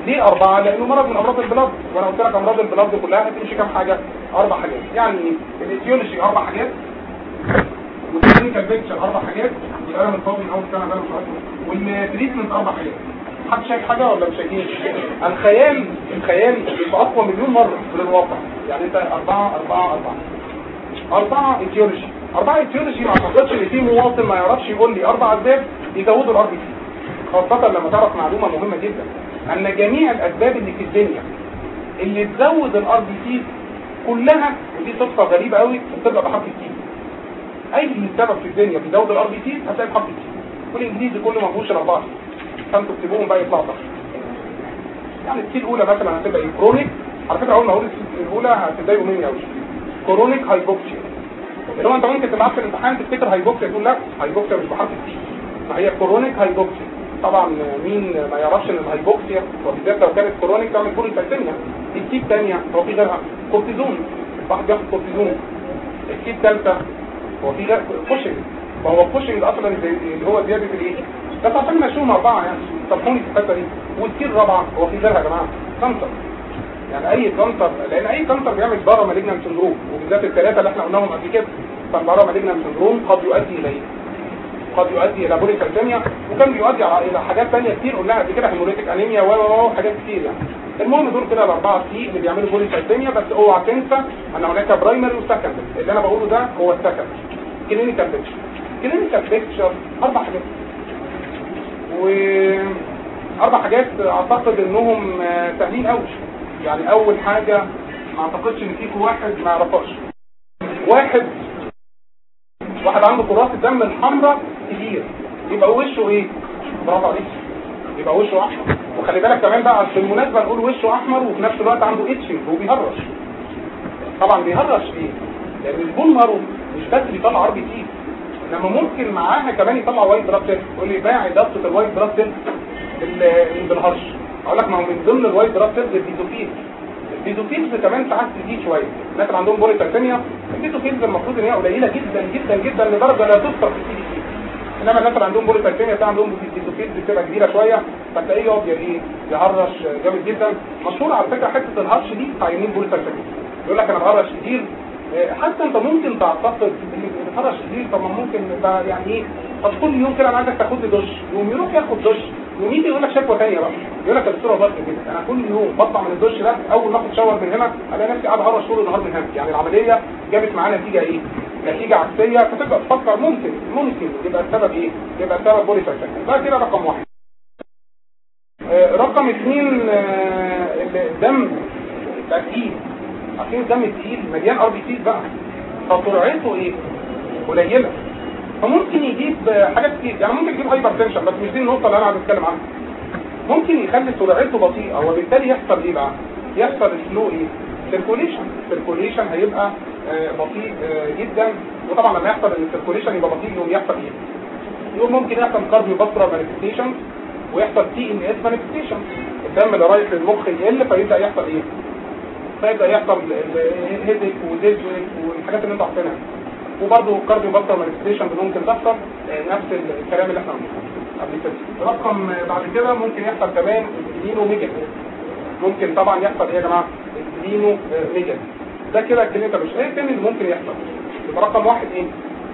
Speaker 1: ليه أربعة؟ لأنه مرض من أمراض البلاد، وأنا قلت لك أمراض البلاد كلها هتمشي كام حاجة؟ أربع حاجات. يعني الإيتيولوجي أربع حاجات، والكلينيكال بيكتشر أربع حاجات، يبقى أنا من فاضي من أول سنة ده مش عارف، والتريتمنت أربع حاجات. حد شايف حاجة ولا مش شايفين؟ الخيال الخيال بيبقى أقوى مليون مرة من الواقع. يعني أنت أربعة أربعة أربعة أربعة إيتيولوجي، أربعة إيتيولوجي. ما أعتقدش إن في مواطن ما يعرفش يقول لي أربع أسباب يزودوا الأر بي سي، خاصة لما تعرف معلومة مهمة جدا أن جميع الأسباب اللي في الدنيا اللي تزود الأر بي سي كلها، ودي صفة غريبة قوي، بتبقى بحرف التي. أي سبب في الدنيا بيزود الأر بي سي هتلاقي بحرف التي. والإنجليزي كله ما فيهوش أربعة، فأنتوا تكتبوهم بقى يطلعوا صح. يعني التي الأولى مثلا هتبقى إيه؟ كرونيك. على فكرة أول ما أقول التي الأولى هتضايقوا مني قوي. كرونيك هايبوكسيا، اللي هو أنت ممكن تبقى في الامتحان تفتكر هايبوكسيا تقول لا هايبوكسيا مش بحرف التي، فهي كرونيك هايبوكسيا. طبعا مين ما يعرفش ان الهايبوكسيا وبالذات لو كانت كرونيك تعمل بوليسايثيميا. التي الثانيه هو في غيرها كورتيزون، واحد بياخد كورتيزون. التي الثالثه هو في غير كوشنج، وهو الكوشنج اصلا اللي هو زياده الايه؟ بس عشان نشوفهم اربعه يعني سامحوني في الحته دي. والتي الرابعه هو في غيرها يا جماعه كانسر. يعني اي كانسر، لان اي كانسر بيعمل بارا مالجنان سندروم، وبالذات الثلاثه اللي احنا قلناهم قبل كده. فالبارا مالجنان سندروم قد يؤدي الى قد يؤدي الى بوليسايثيميا، وكان بيؤدي الى حاجات ثانيه كتير قلناها قبل كده، هيموريتيك انيميا و حاجات كتير يعني. المهم دول كده الاربعه سي اللي بيعملوا بوليسايثيميا. بس اوعى تنسى ان هناك برايمري وسكندري. اللي انا بقوله ده هو السكندري. كلينيكال بيكتشر، كلينيكال بيكتشر اربع حاجات، واربع حاجات اعتقد انهم سهلين قوي. يعني اول حاجه ما اعتقدش ان فيكم واحد ما يعرفهاش. واحد واحد عنده كرات الدم الحمراء كتير، يبقى وشه ايه؟ برافو عليك، يبقى وشه احمر. وخلي بالك كمان بقى بالمناسبه نقول وشه احمر وفي نفس الوقت عنده اتشنج وبيهرش. طبعا بيهرش ليه؟ لان البون مارو مش بس بيطلع ار بي سي، انما ممكن معاها كمان يطلع وايت بلاد سيل. تقول لي باعي ضغطه الوايت بلاد سيل اللي بالهرش. اقول لك ما هو من ضمن الوايت بلاد سيل البيزوفيل. البيزوفيلز كمان ساعات تزيد شويه. الناس اللي عندهم بوليسايثيميا البيزوفيلز المفروض ان هي قليله جدا جدا جدا لدرجه لا تذكر في السي دي سي. انما الناس اللي عندهم بوليسايثيميا تلاقي عندهم البيزوفيلز بتبقى كبيره شويه، فتلاقيه يقعد ايه يهرش جامد جدا. مشهور على فكره حته الهرش دي بتاع يمين بوليسايثيميا، يقول لك انا بهرش كتير. حتى انت ممكن تعتقد ان بتهرش كتير، طب ممكن بقى يعني ايه؟ طب كل يوم كده انا عايزك تاخد لي دش، يقوم يروح ياخد دش، ويجي يقول لك شكوى ثانيه بقى، يقول لك يا دكتور والله كده انا كل يوم بطلع من الدش ده اول ما اخد شاور من هنا الاقي نفسي قاعد اهرش طول النهار من هنا. يعني العمليه جابت معانا نتيجه ايه؟ نتيجه عكسيه. فتبدا تفكر ممكن ممكن يبقى السبب ايه؟ يبقى السبب بوليسايثيميا. ده كده رقم واحد. آه رقم اثنين آه الدم تقيل. عشان الدم التقيل مليان ار بي سي بقى، فسرعته ايه؟ قليله، فممكن يجيب حاجات كتير. يعني ممكن يجيب هايبر تنشن، بس مش دي النقطه اللي انا عايز اتكلم عنها. ممكن يخلي سرعته بطيئه، وبالتالي يحصل ايه بقى؟ يحصل سلو ايه؟ سيركوليشن. سيركوليشن هيبقى آه بطيء آه جدا. وطبعا لما يحصل ان السيركوليشن يبقى بطيء يقوم يحصل ايه؟ يقوم ممكن يحصل كارديو فاسكولار مانيفستيشن، ويحصل تي ان اس مانيفستيشن. الدم اللي رايح للمخ يقل، فيبدا يحصل ايه؟ فيبدا يحصل الهيديك والديزويك والحاجات اللي انتوا عارفينها. وبرضه كارديو فاسكولار مانيفستيشن ممكن تحصل نفس الكلام اللي احنا قلناه قبل كده. رقم بعد كده ممكن يحصل كمان السبلينو ميجالي. ممكن طبعا يحصل ايه يا جماعه؟ السبلينو ميجالي. ده كده الكلينيكال مش ايه تاني اللي ممكن يحصل. يبقى رقم واحد ايه؟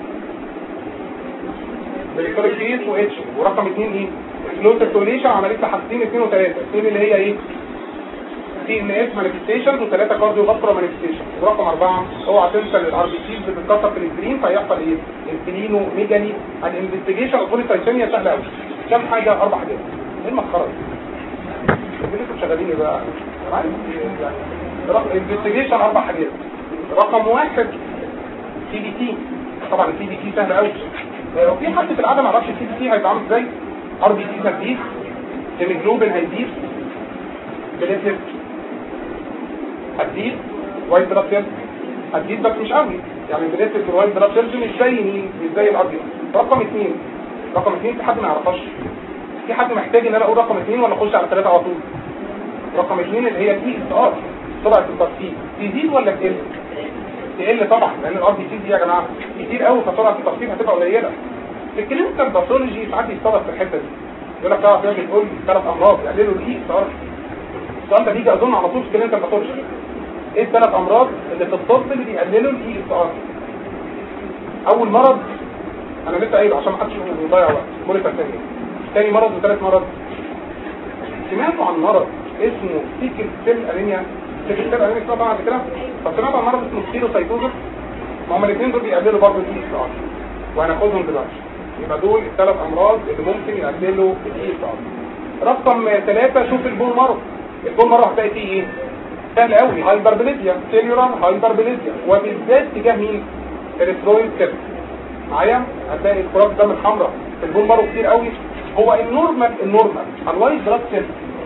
Speaker 1: بريكوريكيس واتش. ورقم اثنين ايه؟ سلو سيركوليشن. عمليه حاجتين اثنين وثلاثه. اثنين اللي هي ايه؟ تي ان اس مانيفستيشن، وثلاثه كارديو فاسكولار مانيفستيشن. ورقم اربعه اوعى تنسى الار بي سيز بتتكسر في السكرين فيحصل ايه؟ السبلينو ميجالي. الانفستيجيشن اوف بوليسايثيميا سهله قوي. كام حاجه؟ اربع حاجات. ايه المسخره دي؟ انتوا شغالين ايه بقى؟ عارف يعني الانفستيجيشن اربع حاجات. رقم واحد سي بي تي. طبعا السي بي تي سهل قوي. لو في حد في العاده ما يعرفش السي بي تي هيبقى عامل ازاي؟ ار بي سي هتزيد، هيموجلوبين هيزيد، بليتلت هتزيد، وايت بلاد سيلز هتزيد بس مش قوي. يعني البليتلت والوايت بلاد سيلز مش زي مين؟ مش زي الار بي سي. رقم اثنين رقم اثنين في حد ما يعرفهاش؟ في حد محتاج ان انا اقول رقم اثنين ولا اخش على ثلاثه على طول؟ رقم اثنين اللي هي تي اس ار، سرعه التركيز، تزيد ولا تقل؟ تقل طبعا، لان الار بي سي دي يا جماعه كتير قوي، فسرعه التركيز هتبقى قليله. في الكلينيكال باثولوجي ساعات بيتصرف في الحته دي، يقول لك تعرف يا بتقول ثلاث امراض يقللوا الاي اس ار. السؤال ده بيجي اظن على طول في كلينيكال باثولوجي. ايه الثلاث امراض اللي في الطب اللي بيقللوا الاي اس ار؟ اول مرض انا لسه قايل عشان ما حدش يضيع وقت، موليكال ثاني. ثاني مرض وثالث مرض سمعتوا عن مرض اسمه سيكل سيل انيميا؟ سيكل سيل انيميا سمعتوا عنه قبل كده؟ طب سمعتوا عن مرض اسمه سيروسايتوزس؟ ما هم الاثنين دول بيقللوا برضه الاي اس ار وهناخدهم دلوقتي. يبقى دول الثلاث امراض اللي ممكن يقللوا الاي اس ار. رقم ثلاثة شوف البون مرض. البون مرض هتلاقي فيه ايه؟ سهل قوي، هايبربليزيا، سيلولار هايبربليزيا، وبالذات تجاه مين؟ الريثرويد كده. معايا؟ هتلاقي الكرات الدم الحمراء في البون مرض كتير قوي. هو النورمال النورمال الوايت بلاد سيل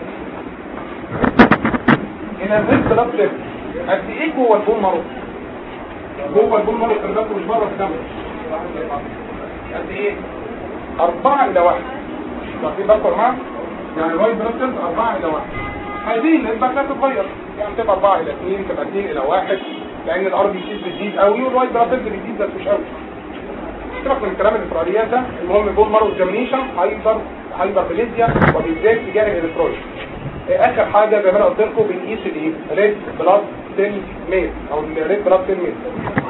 Speaker 1: هنا الريد بلاد سيل قد ايه جوه البون مرض؟ جوه البون مرض اللي باكل مش بره الدم قد ايه؟ أربعة إلى واحد. واخدين بالكم يا جماعة؟ يعني الوايت بلاد سيل أربعة إلى واحد. هذه النسبة لا تتغير، يعني تبقى أربعة إلى اثنين، تبقى اثنين إلى واحد، لأن الار بي سي بتزيد قوي والوايت بلاد سيل بتزيد بس مش قوي. سيبك من الكلام الإسرائيليات ده، المهم بون مارو جيمينيشن، هايبر هايبربليزيا، وبالذات تجاه الإلكترويد. آخر حاجة زي ما أنا قلت لكم بنقيس الإيه؟ ريد بلاد سيل ميل أو الريد بلاد سيل ميل.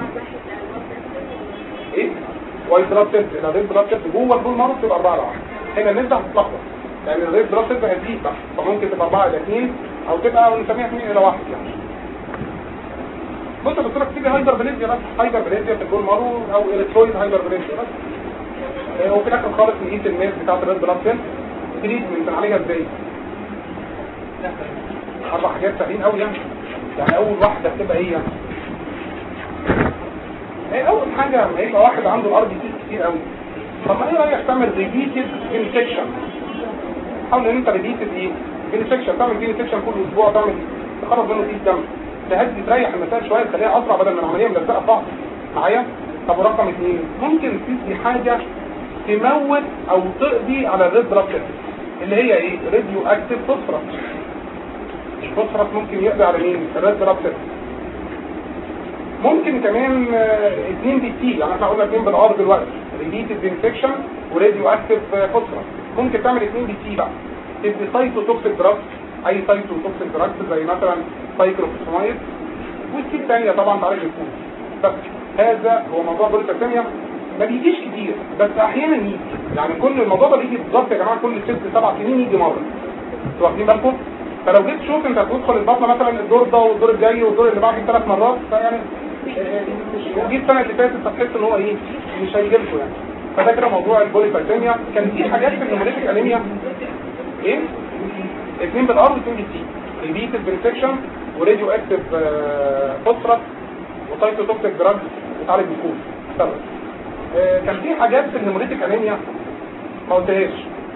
Speaker 1: إيه؟ وايت بلاد سيل، الريد بلاد سيل جوه البون مارو تبقى أربعة إلى واحد. هنا النسبة هتتلخبط، لأن يعني الريد بلاد سيل هتزيد بقى، فممكن تبقى أربعة إلى اثنين أو تبقى نسميها اثنين إلى واحد يعني. بص بص لك تيجي هايبربليزيا بس، هايبربليزيا في البون مارو أو إلكترويد هايبربليزيا بس. وفي الاخر خالص نقيس الماس بتاعت الريد بلاد سيل. تريتمنت عليها ازاي؟ اربع حاجات سهلين قوي يعني. يعني اول واحده بتبقى ايه يعني؟ ايه اول حاجه هيبقى واحد عنده الار بي سي كتير قوي. طب ما ايه رايك تعمل ريبيتد انفكشن؟ حاول ان انت ريبيتد ايه؟ انفكشن، تعمل دي انفكشن كل اسبوع، تعمل تخرج منه فيه الدم، تهدي تريح المسائل شويه تخليها اسرع بدل من العمليه ملزقه في بعض. معايا؟ طب ورقم اثنين ممكن تدي حاجه تموت او تقضي على الريد بلاد سيل اللي هي ايه؟ راديو اكتيف فوسفورس. الفوسفورس ممكن يقضي على مين؟ الريد بلاد سيل. ممكن كمان اثنين بي تي، يعني احنا قلنا اثنين بالار دلوقتي، ريبيتد انفكشن وراديو اكتيف فوسفورس. ممكن تعمل اثنين بي تي بقى، تدي سايتوتوكسيك دراج، اي سايتوتوكسيك دراج زي مثلا سايكلوفوسفاميد، والكيت الثانيه طبعا تعالج الفوز. بس هذا هو موضوع بوليسيثيميا. ما بيجيش كتير بس احيانا يجي، يعني كل الموضوع ده بيجي بالظبط يا جماعه كل ست سبع سنين يجي مره. انتوا واخدين بالكم؟ فلو جيت تشوف انت هتدخل البطنه مثلا الدور ده والدور الجاي والدور اللي بعده ثلاث مرات، فيعني وجيت السنه اللي فاتت هتحس ان هو ايه؟ مش هيجي لكم يعني. فده كده موضوع البوليسيثيميا. كان في حاجات في الهيموليتيك انيميا ايه؟ اثنين بالار واثنين بالسي، ريبيتد انفكشن وراديو اكتيف فوسفورس وسايتوتوكسيك دراج بتعالج الكول. طبعا كان في حاجات في الهيموليتيك انيميا ما قلتهاش.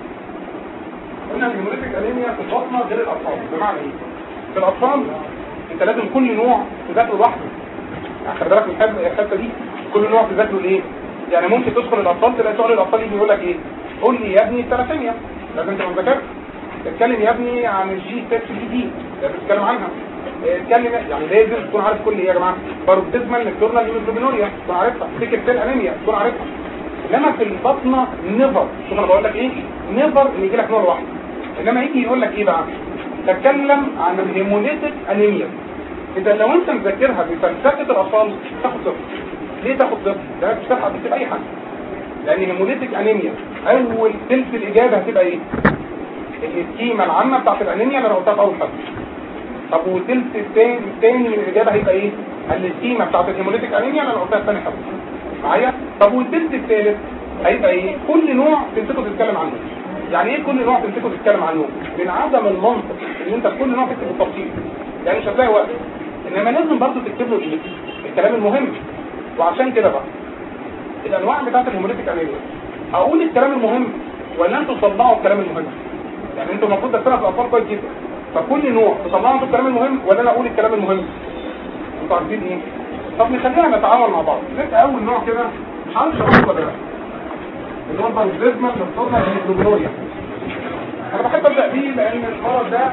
Speaker 1: قلنا الهيموليتيك انيميا في البطنه غير الاطفال. بمعنى ايه؟ في الاطفال انت لازم كل نوع تذاكره لوحده. يعني خلي بالك من الحته دي، كل نوع تذاكره ليه؟ يعني ممكن تدخل الاطفال تلاقي سؤال الاطفال يجي يقول لك ايه؟ قول لي يا ابني الثلاثيميا، لازم تبقى مذاكرها. اتكلم يا ابني عن الجي ستة جي دي، لازم تتكلم عنها. اتكلم يعني لازم تكون عارف كل ايه يا جماعه؟ باروكسيزمال نكتورنال هيموجلوبينوريا تكون عارفها، سيكل سيل انيميا تكون عارفها. انما في البطنه نيفر، شوف انا بقول لك ايه؟ نيفر ان يجي لك نوع واحد. انما يجي يقول لك ايه بقى؟ تتكلم عن الهيموليتيك انيميا. اذا لو انت مذاكرها بفلسفه الاطفال تاخد صفر. ليه تاخد صفر؟ ده مش هتلحق تكتب اي حاجه. لان هيموليتيك انيميا اول ثلث الاجابه هتبقى ايه؟ السكيمه العامه بتاعت الانيميا اللي انا قلتها في اول حلقه. طب والثلث الثاني الثاني من الاجابه هيبقى ايه؟ السكيمه بتاعت الهيموليتيك انيميا اللي انا قلتها في ثاني حلقه. معايا؟ طب والثلث الثالث هيبقى ايه؟ كل نوع تمسكه تتكلم عنه. يعني ايه كل نوع تمسكه تتكلم عنه؟ من عدم المنطق ان انت كل نوع تكتب بالتفصيل. يعني مش هتلاقي وقت. انما لازم برضه تكتب له ايه؟ الكلام المهم. وعشان كده بقى الانواع بتاعت الهيموليتيك انيميا، اقول الكلام المهم ولا انتوا تطلعوا الكلام المهم؟ يعني انتوا المفروض تفهموا في الاطفال كويس جدا. فكل نوع تطلعوا انتوا الكلام المهم ولا انا اقول الكلام المهم؟ انتوا عارفين ايه؟ طب نخلينا نتعاون مع بعض. نبقى اول نوع كده مش عارف شرحه ولا لا، اللي هو الباروكسيزمال نكتورنال هيموجلوبينوريا. انا بحب ابدا بيه لان المرض ده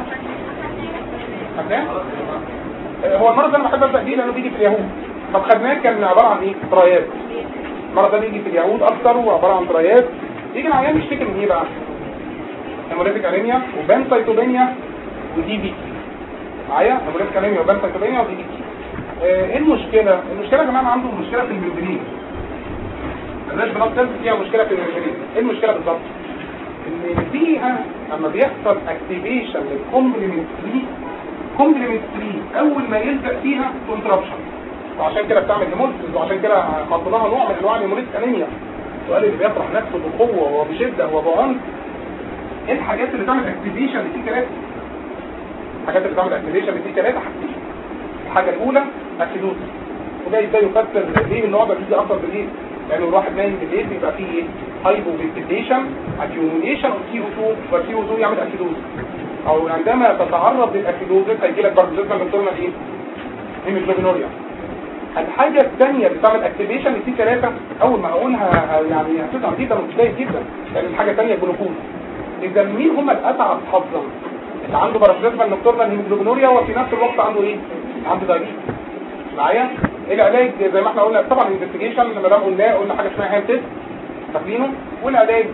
Speaker 1: خدناه. هو المرض ده انا بحب ابدا بيه لانه بيجي في اليهود. طب خدناه كان عباره عن ايه؟ ترايات. المرض ده بيجي في اليهود اكتر وعباره عن ترايات. يجي العيان يشتكي من ايه بقى؟ هيموليتيك انيميا وبانسايتوبينيا ودي بي. معايا هيموليتيك انيميا وبانسايتوبينيا ودي بي تي. ايه المشكله؟ المشكله يا جماعه عنده مشكله في الممبرين. الناس بلاد سيلز فيها مشكله في الممبرين. ايه المشكله بالظبط؟ ان فيها لما بيحصل اكتيفيشن للكومبلمنت ثلاثة كومبلمنت ثلاثة اول ما يلزق فيها كونترابشن، وعشان كده بتعمل هيموليسيس، وعشان كده حط لها نوع من انواع الهيموليتيك انيميا. السؤال اللي بيطرح نفسه بقوه وبشده وبعنف، ايه الحاجات اللي تعمل اكتيفيشن لتي ثلاثة؟ الحاجات اللي تعمل اكتيفيشن لتي ثلاثة حاجتين. الحاجه الاولى اكيدوز، وده ازاي يفسر ليه النوع ده بيجي اكتر بالليل؟ لانه الواحد نايم بالليل بيبقى فيه ايه؟ هايبوفيكتيشن، اكيوميليشن اوف سي او اتنين، والسي او اتنين يعمل اكيدوز. او عندما تتعرض للاكيدوز هيجي لك بارازيتنا من ضمن ايه؟ هيموجلوبينوريا. الحاجه الثانيه اللي بتعمل اكتيفيشن لتي ثلاثة اول ما اقولها يعني هتزعل جدا ومش جيد جدا، لان الحاجه الثانيه الجلوكوز. اذا مين هم الاتعب حظا؟ اللي عنده بارازيتنا نوكتورنال هيموجلوبينوريا وفي نفس الوقت عنده ايه؟ عنده دايبيتس. معايا؟ العلاج زي ما احنا قلنا طبعا الانفستيجيشن لما دام قلناه قلنا حاجه اسمها هام تيست فاكرينه، والعلاج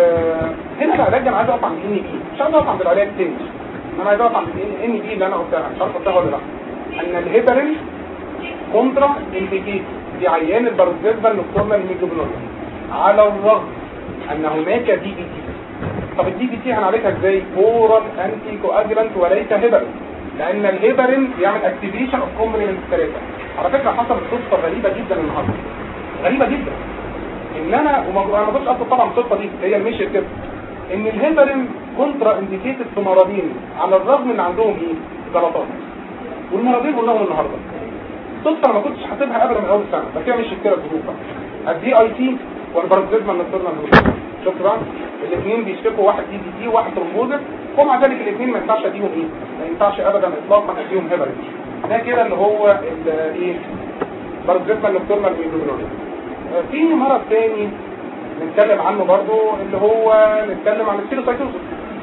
Speaker 1: هنا العلاج انا عايز اقف عند الان بي، مش عايز اقف عند العلاج التاني، انا عايز اقف عند الان بي اللي انا قلتها، مش عارف قلتها ولا لا، ان الهيبرين كونترا انديكيت في عيان البارازيتال نوكتورنال هيموجلوبينوريا على الرغم ان هناك دي بي تي. طب الدي بي تي هنعالجها ازاي؟ اورال انتي كواجلانت وليس هيبرين، لان الهيبرين بيعمل اكتيفيشن اوف كومبلمنت ثلاثة. على فكره حصلت قصه غريبه جدا النهارده، غريبه جدا، ان انا وما انا ما كنتش اصلا طبعا القصه دي هي مشيت كده، ان الهيبرين كونترا انديكيتد في مرضين على الرغم ان عندهم ايه؟ جلطات، والمرضين قلناهم النهارده. القصه انا ما كنتش حاسبها ابدا من اول سنه، بس هي مشيت كده ظروفها. الدي اي تي والبارازيتما النوكتورنال هيموجلوبينوريا، شفت بقى؟ الاثنين بيشتكوا، واحد دي بي تي وواحد ترومبوزس، ومع ذلك الاثنين ما ينفعش اديهم ايه؟ ما ينفعش ابدا اطلاقا اديهم هيبرين. ده كده اللي هو الايه؟ بارازيتما نوكتورنال هيموجلوبينوريا. في مرض ثاني نتكلم عنه برضو اللي هو نتكلم عن السيروسايتوزس.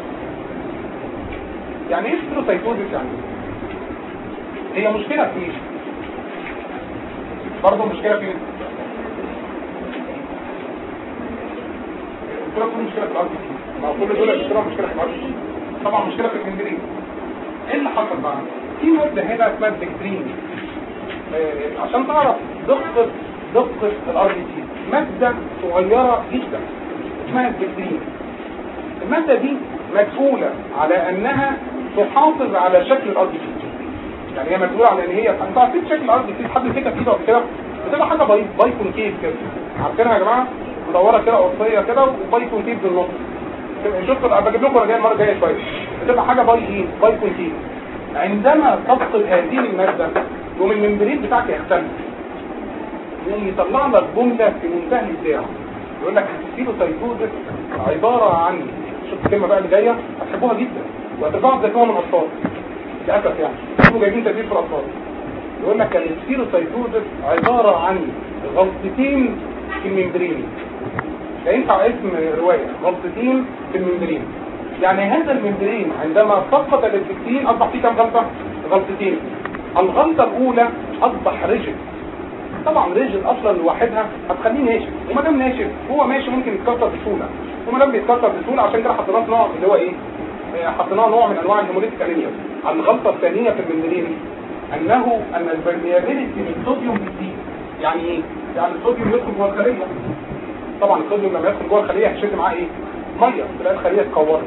Speaker 1: يعني ايه السيروسايتوزس؟ يعني هي مشكله في ايه؟ برضو مشكله في ايه؟ كل مشكله في الارض، ما كل دول بيشتغلوا مشكله في الارض، طبعا مشكله في الهندرين. ايه اللي حصل بقى؟ في ماده هنا اسمها الدكترين، آه عشان تعرف دقه دقه الار بي سي، ماده صغيره جدا اسمها الدكترين. الماده دي مسؤوله على انها تحافظ على شكل الار بي سي، يعني هي مسؤوله على ان هي انت عارفين شكل الار بي سي، حد كده في ايده كده بتبقى حاجه باي باي كونكيف كده، عارفينها يا جماعه؟ مدوره كده قصيه كده وباي كونكيف بالنص. شفتوا بجيب لكم الرجال المره الجايه شويه، بتبقى حاجه باي ايه؟ باي كونكيف. عندما تفقد هذه الماده يوم الممبرين بتاعك يختل، يقوم يطلع لك جمله في منتهى الابداع، يقول لك السيروسايتوزس عباره عن، شوف الكلمه بقى اللي جايه هتحبوها جدا وهترجعوا تذاكروها من الاطفال للاسف، يعني انتوا جايبين تدريب في الاطفال. يقول لك السيروسايتوزس عباره عن غلطتين في الممبرين. ده ينفع اسم روايه، غلطتين في الممبرين. يعني هذا الممبرين عندما فقد الالكترين اصبح فيه كم غلطه؟ غلطتين. الغلطه الاولى اصبح ريجيد. طبعا ريجيد اصلا لوحدها هتخليه ناشف، وما دام ناشف هو ماشي ممكن يتكسر بسهوله، وما دام بيتكسر بسهوله عشان كده حطيناه في نوع اللي هو ايه؟ حطيناه نوع من انواع الهيموليتيك انيميا. الغلطه الثانيه في الممبرين انه ان البرميابيليتي للصوديوم بتزيد. يعني ايه؟ يعني الصوديوم يدخل جوه الخليه، طبعا الصوديوم لما يدخل جوه الخليه هيشد معاه ايه؟ ميه، تلاقي الخليه اتكورت.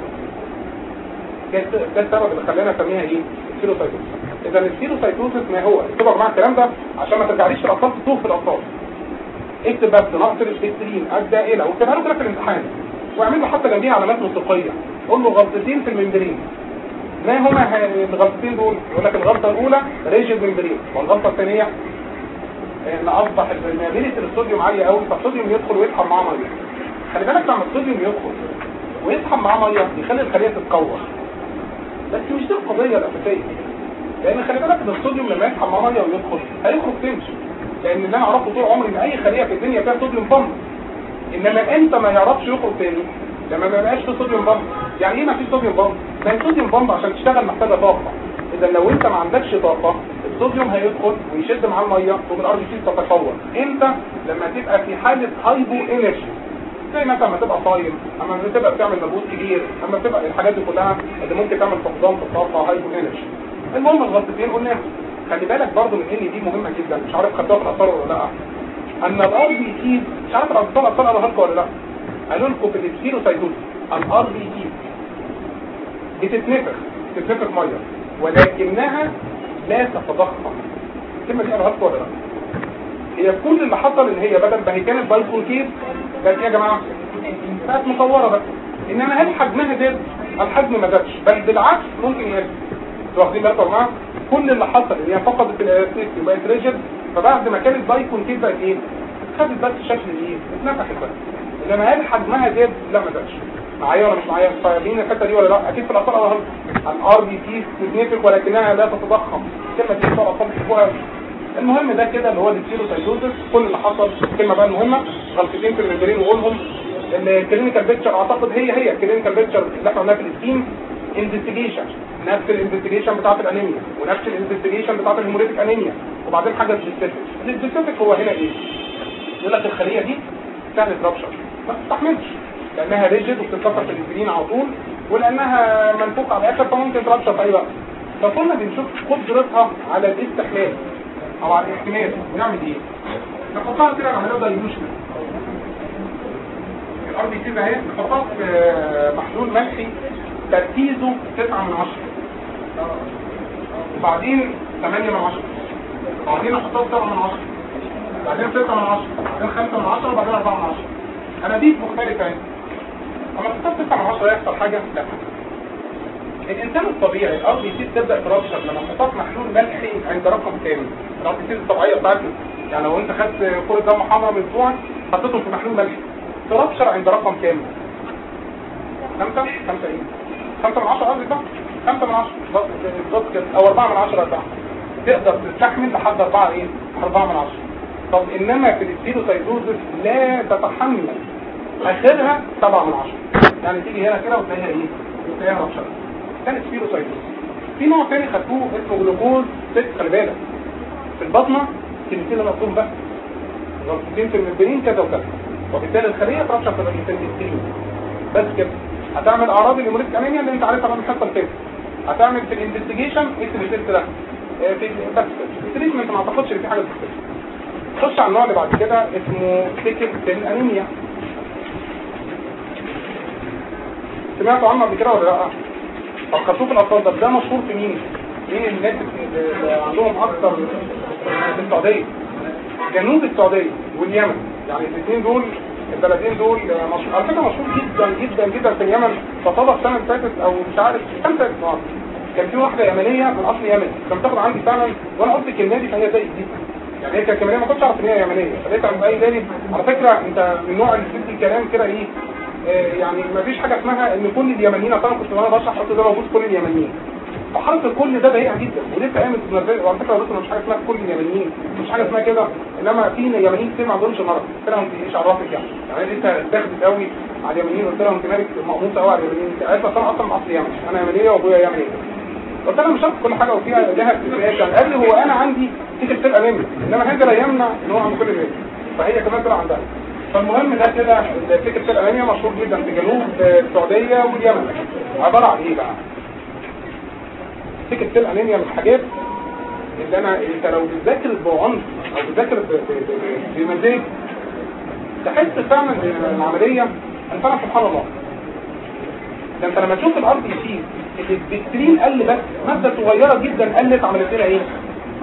Speaker 1: ده السبب اللي خلانا نسميها ايه؟ السيروسايتوزس. اذا السيروسايتوزس ما هو؟ اكتبوا يا جماعه الكلام ده عشان ما ترجعليش في الاطفال تتوه في الاطفال. اكتب بس نقص الالكترين ادى الى، واكتبها له كده في الامتحان، واعمل له حتى جنبيها علامات موسيقيه، قول له غلطتين في الممبرين. ما هما الغلطتين دول؟ يقول لك الغلطه الاولى ريجيد ممبرين، والغلطه الثانيه ان اصبح البرميابيليتي للصوديوم عاليه قوي، فالصوديوم يدخل ويسحب معاه ميه. خلي بالك لما الصوديوم يدخل ويسحب معاه ميه يخلي الخليه تتكور، بس مش دي القضيه الاساسيه. لان خلي بالك ان الصوديوم لما يسحب معاه ميه ويدخل هيخرج تمشي، لان اللي انا اعرفه طول عمري ان اي خليه في الدنيا فيها صوديوم بامب. انما انت ما يعرفش يخرج تاني لما ما يبقاش في صوديوم بامب. يعني ايه ما فيش صوديوم بامب؟ ده الصوديوم بامب عشان تشتغل محتاجه طاقه. اذا لو انت ما عندكش طاقه الصوديوم هيدخل ويشد معاه الميه والار بي سي تتكور. امتى؟ لما تبقى في حاله هايبو انرجي، زي مثلا لما تبقى صايم، اما تبقى بتعمل مجهود كبير، اما تبقى الحاجات دي كلها اللي ممكن تعمل فقدان في الطاقه هايبو انرجي. المهم الغلطتين قلنا خلي بالك برضو من ان دي مهمه جدا، مش عارف خدتها في الاطفال ولا لا، ان الار بي سي مش عارف الاطفال الاطفال قالوا لكم ولا لا، قالوا لكم في السبيروسايتوز الار بي سي بتتنفخ بتتنفخ ميه ولكنها لا تتضخم. الكلمه دي قالوها لكم ولا لا؟ هي كل اللي حصل ان هي بدل ما هي كانت بايكونكيف بقت يا جماعه بقت مصوره بس، انما هل حجمها زاد؟ الحجم ما زادش، بل بالعكس ممكن يزيد. انتوا واخدين بالكم يا جماعه؟ كل اللي حصل ان هي فقدت الالاستيكي وبقت ريجيد، فبعد ما كانت بايكونكيف بقت ايه؟ خدت بس شكل ايه؟ اتنفخت بس. انما هل حجمها زاد؟ لا ما زادش. معايا ولا مش معايا؟ فاهمين الحته دي ولا لا؟ اكيد في الاطفال اهو الار بي سي بتتنفخ ولكنها لا تتضخم. الكلمه دي في الاطفال بيحبوها. المهم ده كده اللي هو السبيروسايتوزس. كل اللي حصل الكلمه بقى المهمه غلطتين في الممبرين وقولهم. الكلينيكال بيكتشر اعتقد هي هي الكلينيكال بيكتشر اللي احنا قلناها في السكيم. انفستيجيشن نفس الانفستيجيشن بتاعت الانيميا ونفس الانفستيجيشن بتاعت الهيموريتيك انيميا، وبعدين حاجه سبيسيفيك. السبيسيفيك هو هنا ايه؟ يقول لك الخليه دي سهله رابشر ما تستحملش لانها ريجيد وبتتكسر في الانسولين على طول، ولانها منفوخه على الاخر فممكن ترابشر في اي وقت. فكنا بنشوف قدرتها على الاستحمال او على الاحتمال. بنعمل ايه؟ نحطها كده نعملها دايلوشن الار بي سي اهي، نحطها في محلول ملحي تركيزه تسعة من عشرة وبعدين ثمانية من عشرة، وبعدين نحطها سبعة من عشرة، بعدين ستة من عشرة، بعدين خمسة من عشرة، وبعدين أربعة من عشرة. انابيب مختلفه اهي. اما تحطها تسعة من عشرة يحصل حاجه؟ لا. الانسان الطبيعي الار بي سي تبدا ترابشر لما تحطها في محلول ملحي عند رقم كام؟ الار بي سي الطبيعيه بتاعتنا يعني لو انت خدت كره دم حمراء من اسبوع حطيتهم في محلول ملحي ترابشر عند رقم كام؟ خمسة خمسة ايه؟ خمسة من عشرة قصدي بقى؟ خمسة من عشرة بالظبط كده، او أربعة من عشرة أربعة. تقدر تستحمل لحد أربعة ايه؟ أربعة من عشرة. طب انما في السبيروسايتوزس لا تتحمل اخرها سبعة من عشرة. يعني تيجي هنا كده وتلاقيها ايه؟ وتلاقيها رابشر. ده السبيروسايتوزس. في نوع ثاني خدوه اسمه جلوكوز ست. خلي بالك في البطنه كلمتين مفهوم بقى غلطتين في الممبرين كذا وكذا، وبالتالي الخليه ترابشر في الانسولين بس كده. هتعمل اعراض الهيموريتيك انيميا اللي انت عارفها بقى من الحصه اللي فاتت. هتعمل في الانفستيجيشن اكتب التست ده في بس التريتمنت ما اعتقدش ان في حاجه تختلف. خش على النوع اللي بعد كده اسمه سيكل سيل انيميا. سمعتوا عنه قبل كده ولا لا؟ طب خدتوه في الاطفال ده ده مشهور في مين؟ مين الناس اللي عندهم اكثر في السعوديه؟ جنوب السعوديه واليمن، يعني الاثنين دول البلدين دول مشهور على فكره، مشهور جدا جدا جدا في اليمن. فطلع السنه اللي فاتت او مش عارف السنه اللي فاتت كان في واحده يمنيه من اصل يمني كانت بتاخد عندي فعلا، وانا قلت الكلمه دي فهي زي دي يعني هي كانت يمنيه ما كنتش اعرف ان هي يمنيه، فلقيت عند اي دالي على فكره انت من النوع اللي بتدي الكلام كده ايه آه يعني ما فيش حاجه اسمها ان كل اليمنيين. انا كنت وانا بشرح قلت ده موجود كل اليمنيين، فحرف الكل ده ضيقه جدا ولسه قامت وعلى فكره لسه مش حاجه اسمها كل اليمنيين، مش حاجه اسمها كده، انما في يمنيين كتير ما عندهمش مرض. قلت لهم ايش عرفك يعني يعني انت اتاخدت قوي على اليمنيين، قلت لهم انت مالك مقموصه قوي على اليمنيين، انت عارف انا اصلا من اصل يمني، انا يمنيه وابويا يمني. قلت لها مش شرط كل حاجه وفيها لها استثناءات يعني. قال لي هو انا عندي سيكل سيل انيميا انما هذا لا يمنع ان هو عند كل الناس، فهي كمان طلع عندها. فالمهم ده كده السيكل سيل انيميا مشهور جدا في جنوب السعوديه واليمن. عباره عن ايه بقى؟ سيكل سيل انيميا من الحاجات اللي انا انت لو بتذاكر بعنف او بتذاكر بمزاج تحس فعلا ان العمليه انت سبحان الله. ده انت لما تشوف الار بي سي البكتيرين قل بس ماده صغيره جدا قلت عملت لها ايه؟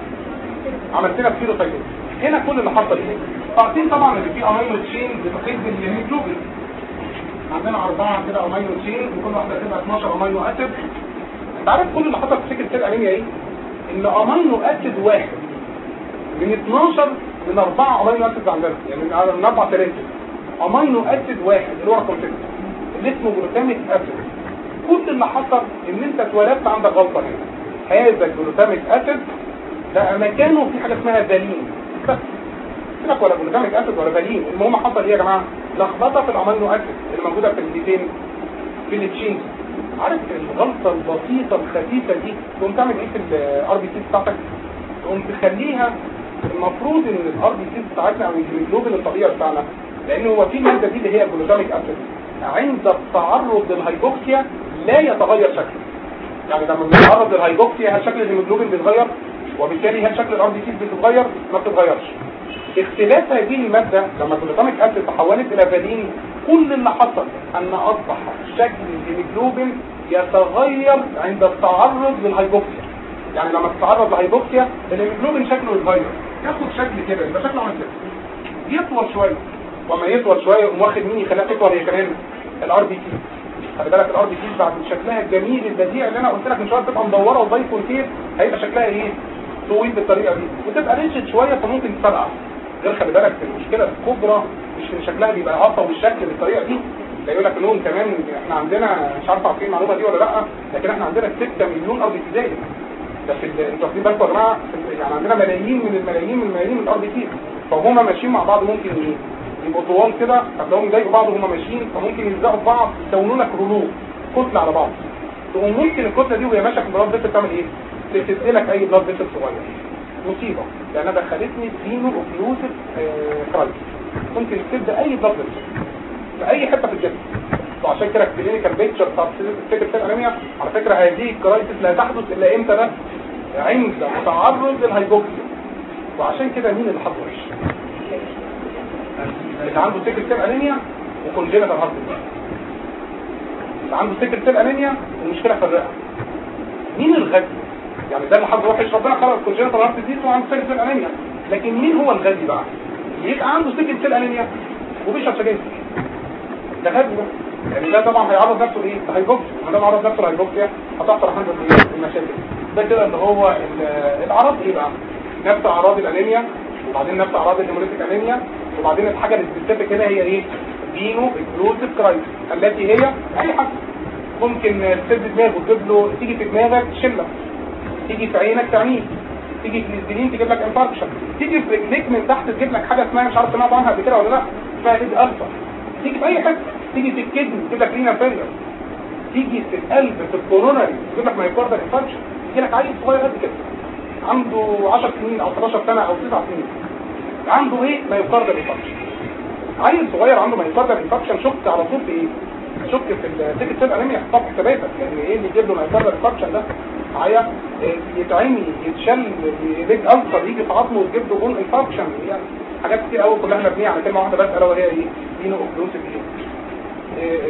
Speaker 1: عملت لها سبيروسايتوز. هنا كل اللي حصل ايه؟ عارفين طبعا ان في امينو تشين بتقيد الهيموجلوبين، عندنا اربعه كده امينو تشين وكل واحده تبقى اتناشر امينو اسيد. انت عارف كل اللي حصل في سيكل سيل انيميا ايه؟ ان امينو اسيد واحد من اتناشر من اربعه امينو اسيد عندنا، يعني من اربع ثلاثه امينو اسيد واحد اللي هو رقم ستة اللي اسمه جلوتاميك اسيد. كل اللي حصل ان انت اتولدت عندك غلطه هنا. هذا الجلوتاميك اسيد ده مكانه في حاجه اسمها فالين بس سيبك ولا جلوتاميك اسيد ولا فالين. المهم حصل ايه يا جماعه؟ لخبطه في الامينو اسيد اللي موجوده في الديتين في التشين. عارف الغلطه البسيطه الخفيفه دي تقوم تعمل ايه في الار بي سي بتاعتك؟ تقوم تخليها المفروض ان الار بي سي بتاعتنا او الهيموجلوبين الطبيعي بتاعنا، لان هو في الماده دي اللي هي الجلوتاميك اسيد عند التعرض للهايبوكسيا لا يتغير شكله. يعني لما بنتعرض للهايبوكسيا هل شكل الهيموجلوبين بيتغير؟ وبالتالي هل شكل الار بي سي بتتغير؟ ما بتتغيرش. اختلاف هذه الماده لما الجلوتاميك اسيد تحولت الى فالين، كل اللي حصل ان اصبح شكل الهيموجلوبين يتغير عند التعرض للهايبوكسيا. يعني لما تتعرض للهايبوكسيا الهيموجلوبين شكله يتغير، ياخد شكل كده، يبقى شكله عامل كده، يطول شويه، وما يطول شويه يقوم واخد مين يخليها تطول هي كمان؟ الار بي سي. خلي بالك الار بي سي بعد شكلها الجميل البديع اللي انا قلت لك من شويه تبقى مدوره وزي كونتير، هيبقى شكلها ايه؟ طويل بالطريقه دي، وتبقى ريشد شويه فممكن تفرقع. غير خلي بالك المشكله الكبرى مش في شكلها بيبقى عصا والشكل بالطريقه دي، ده يقول لك انهم كمان احنا عندنا مش عارف عارفين المعلومه دي ولا لا، لكن احنا عندنا ستة مليون ار بي سي زائد. ده في انتوا واخدين بالكم يا جماعه؟ يعني عندنا ملايين من الملايين من الملايين من الار بي سي، فهم ماشيين مع بعض ممكن ايه؟ يبقوا طوال كده هتلاقيهم يضايقوا بعض وهم ماشيين، فممكن يلزقوا في بعض يكونوا لك رولو كتله على بعض. تقوم ممكن الكتله دي وهي ماشيه في البلاد فيسل تعمل ايه؟ تسدلك اي بلاد فيسل صغير. مصيبه لانها دخلتني فينو اوكلوسيف كرايسيس، ممكن تسد اي بلاد فيسل في اي حته في الجسم. وعشان كده الكلينيكال بيكتشر بتاعت السيكل سيل انيميا على فكره هذه الكرايسيس لا تحدث الا امتى؟ ده عند تعرض للهايبوكسيا. وعشان كده مين اللي حط وش؟ اللي عنده سيكل سيل انيميا وكونجنتال هارت ديزيز. اللي عنده سيكل سيل انيميا ومشكله في الرئه. مين الغبي؟ يعني ده اللي حظ وحش، ربنا خلق كونجنتال هارت ديزيز وعنده سيكل سيل انيميا، لكن مين هو الغبي بقى؟ اللي يبقى عنده سيكل سيل انيميا وبيشرب سجاير. ده غبي ده. يعني ده طبعا هيعرض نفسه لايه؟ لهايبوكسيا، ما دام عرض نفسه لهايبوكسيا هتحصل عنده المشاكل. ده كده اللي هو الاعراض ايه بقى؟ نفس اعراض الانيميا، وبعدين نفس اعراض الهيموليتيك انيميا، وبعدين الحاجه السبيسيفيك هنا هي ايه؟ فينو اوكلوسيف كرايسيس، التي هي اي حاجه ممكن تسد دماغه تجيب له، تيجي في دماغك تشلك، تيجي في عينك تعميك، تيجي في السنين تجيب لك انفاركشن، تيجي في رجليك من تحت تجيب لك حاجه اسمها مش عارف سمعت عنها قبل كده ولا لا، اسمها ريد الفا، تيجي في اي حته، تيجي في الكدني تجيب لك رينا فيلر، تيجي في القلب في الكوروناري تجيب لك مايوكاردال انفاركشن، يجي لك عيل صغير قد كده عنده عشر سنين او حداشر سنه او تسع سنين عنده ايه؟ مايوكاردال انفاركشن. عيل صغير عنده مايوكاردال انفاركشن شك على طول في ايه؟ شك في السيكل سيل انيميا، حساب حساباتك يعني ايه اللي يجيب له مايوكاردال انفاركشن ده؟ معايا يتعمي يتشل ريج الفا يجي في عظمه وتجيب له بون انفاركشن، يعني حاجات كتير قوي كلها مبنيه على كلمه واحده بس الا وهي ايه؟ فينو اوكلوسيف ايه؟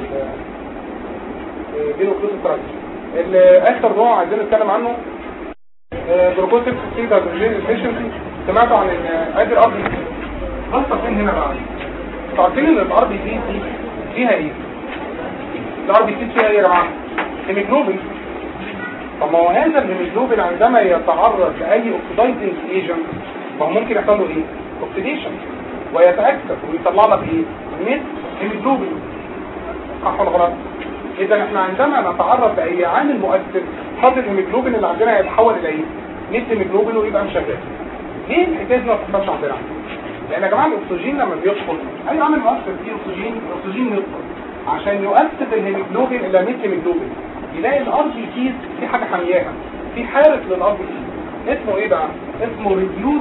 Speaker 1: فينو اوكلوسيف كرايسيس. اخر نوع عايزين نتكلم عنه جلوكوزيك سيدر ديفيشنسي. سمعتوا عن ادي الار بي سي؟ غلطه فين هنا بقى؟ انتوا عارفين ان الار بي سي دي فيها ايه؟ الار بي سي فيها ايه يا جماعه؟ هيموجلوبين. طب ما هو هذا الهيموجلوبين عندما يتعرض لاي اوكسيدايزنج ايجنت فهو ممكن يحصل له ايه؟ اوكسيديشن ويتاكسد ويطلع لك ايه؟ ميت هيموجلوبين. صح ولا غلط؟ اذا احنا عندما نتعرض لاي عامل مؤثر حاطط الهيموجلوبين اللي عندنا يتحول الى ايه؟ ميت هيموجلوبين ويبقى مش شغال. ليه الحكايه دي ما بتحصلش عندنا؟ لان يا جماعه الاكسجين لما بيدخل اي عامل مؤثر فيه اكسجين، الاكسجين يدخل عشان يؤثر الهيموجلوبين الى ميت هيموجلوبين، يلاقي الار بي سي في حاجه حامياها، في حارس للار بي سي اسمه ايه بقى؟ اسمه ريديوس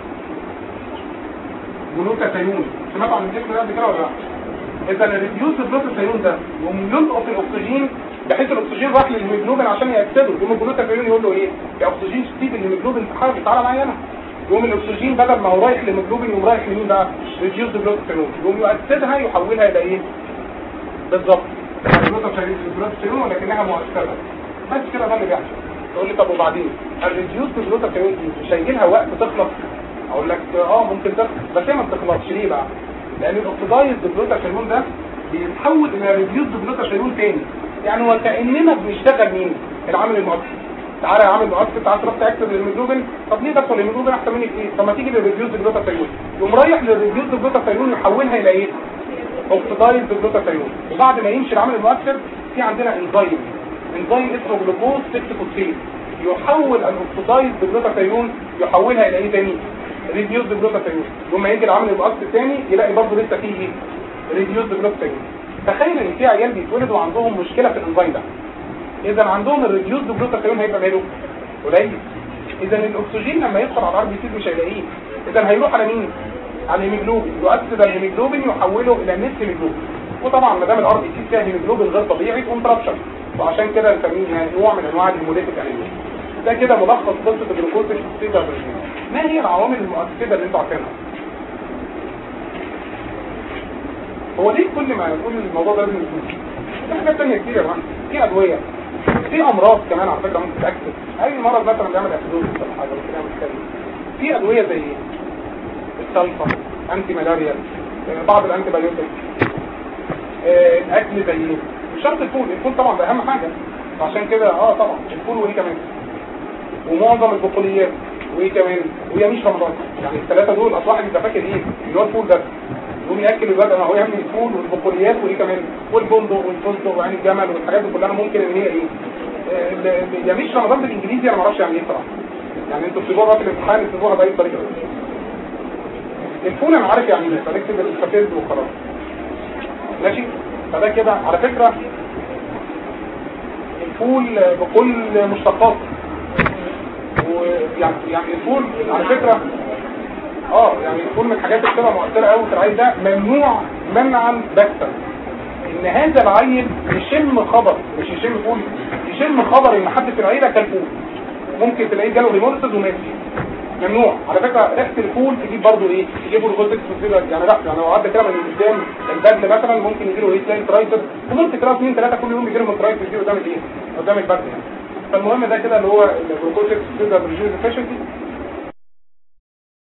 Speaker 1: جلوتاثيون. سمعتوا عن الاسم ده قبل كده ولا لا؟ اذا الريديوس جلوتاثيون ده يقوم يلقط الاكسجين بحيث الاكسجين راح للهيموجلوبين عشان ياكسده، يقوم الجلوتاثيون يقول له ايه؟ يا اكسجين سيب الهيموجلوبين في حاله تعالى معايا انا. يقوم الاكسجين بدل ما هو رايح للهيموجلوبين يقوم رايح لمين بقى؟ ريديوس جلوتاثيون، يقوم يؤكسدها يحولها الى ايه؟ بالظبط الجلوتاثيون ولكنها مؤثره. بس كده ده اللي بيحصل. تقول لي طب وبعدين الريديوس جلوتاثيون دي مش هيجي لها وقت تخلص؟ اقول لك اه ممكن تخلص، بس هي ما بتخلصش. ليه بقى؟ لان الاوكسيدايز جلوتاثيون ده بيتحول الى ريديوس جلوتاثيون تاني، يعني وكاننا بنشتغل مين؟ العامل المؤثر. تعالى يا عامل مؤثر تعالى تروح تاكسد الهيموجلوبين، طب ليه دخل الهيموجلوبين احسن مني في ايه؟ طب ما تيجي للريديوس جلوتاثيون، يقوم رايح للريديوس جلوتاثيون يحولها الى ايه؟ اوكسيدايز جلوتاثيون. وبعد ما يمشي العامل المؤثر في عندنا انزيم انزيم اسمه جلوكوز ستة فوسفيت يحول الاوكسيدايز جلوتاثيون يحولها الى ايه تاني؟ ريديوس جلوتاثيون. لما يجي العامل المؤثر تاني يلاقي برضه لسه فيه ايه؟ ريديوس جلوتاثيون. تخيل ان في عيال بيتولدوا عندهم مشكله في الانزيم ده، اذا عندهم الريديوس جلوتاثيون هيبقى ماله؟ قليل. اذا الاكسجين لما يدخل على الار بي سي مش هيلاقيه، اذا هيروح على مين؟ على الهيموجلوبين، يؤكسد الهيموجلوبين يحوله الى نت هيموجلوبين. وطبعا ما دام الار بي سي فيها هيموجلوبين غير طبيعي تقوم ترابشر، وعشان كده نسميه نوع من انواع الهيموليتيك انيميا. ده كده ملخص قصه الجلوكوزيك ديزابريشن. ما هي العوامل المؤكده اللي انتوا عارفينها؟ هو ليه كل ما نقول الموضوع ده لازم يكون في حاجات ثانيه كتير يا جماعه، في ادويه، في امراض كمان على فكره ممكن تاكد اي مرض مثلا بيعمل اكسدوز ولا حاجه ممكن يعمل كده. في ادويه زي السلفا، انتي ملاريا، بعض الانتي بايوتيك، آه، الاكل زي مش شرط الفول، الفول طبعا ده اهم حاجه، عشان كده اه طبعا الفول وايه كمان، ومعظم البقوليات وايه كمان، وهي مش رمضان، يعني الثلاثه دول اصل واحد يبقى فاكر ايه اللي هو الفول ده، يقوم ياكل الوجبه، ما هو يعمل الفول والبقوليات وايه كمان، والبندق والفستق وعين الجمل والحاجات دي كلها ممكن ان هي ايه، يا مش رمضان بالانجليزي انا ما اعرفش يعني ايه صراحه، يعني انتوا بتسيبوها في الامتحان بتسيبوها باي طريقه. الفول انا عارف يعني ايه، فنكتب الفاتيز وخلاص ماشي. فده كده على فكره الفول بكل مشتقاته، ويعني يعني الفول على فكره اه يعني الفول من الحاجات اللي بتبقى مؤثره قوي في العيل ده، ممنوع منعا باتا ان هذا العيل يشم خبر، مش يشم فول، يشم خبر ان حد في العيله كان فول، ممكن تلاقيه جاله هيموليسيس ومات. ممنوع على فكره. ريحه الفول تجيب برضه ايه، تجيب له جلوكوزيك يعني لا يعني لو عدى كده من قدام البرد مثلا ممكن يجي له ايه، تلاقي ترايتر، وممكن تلاقي اثنين ثلاثه كل يوم يجي لهم ترايتر دي قدام الايه، قدام البرد يعني. فالمهم ده كده اللي هو الجلوكوزيك ديفيشنسي.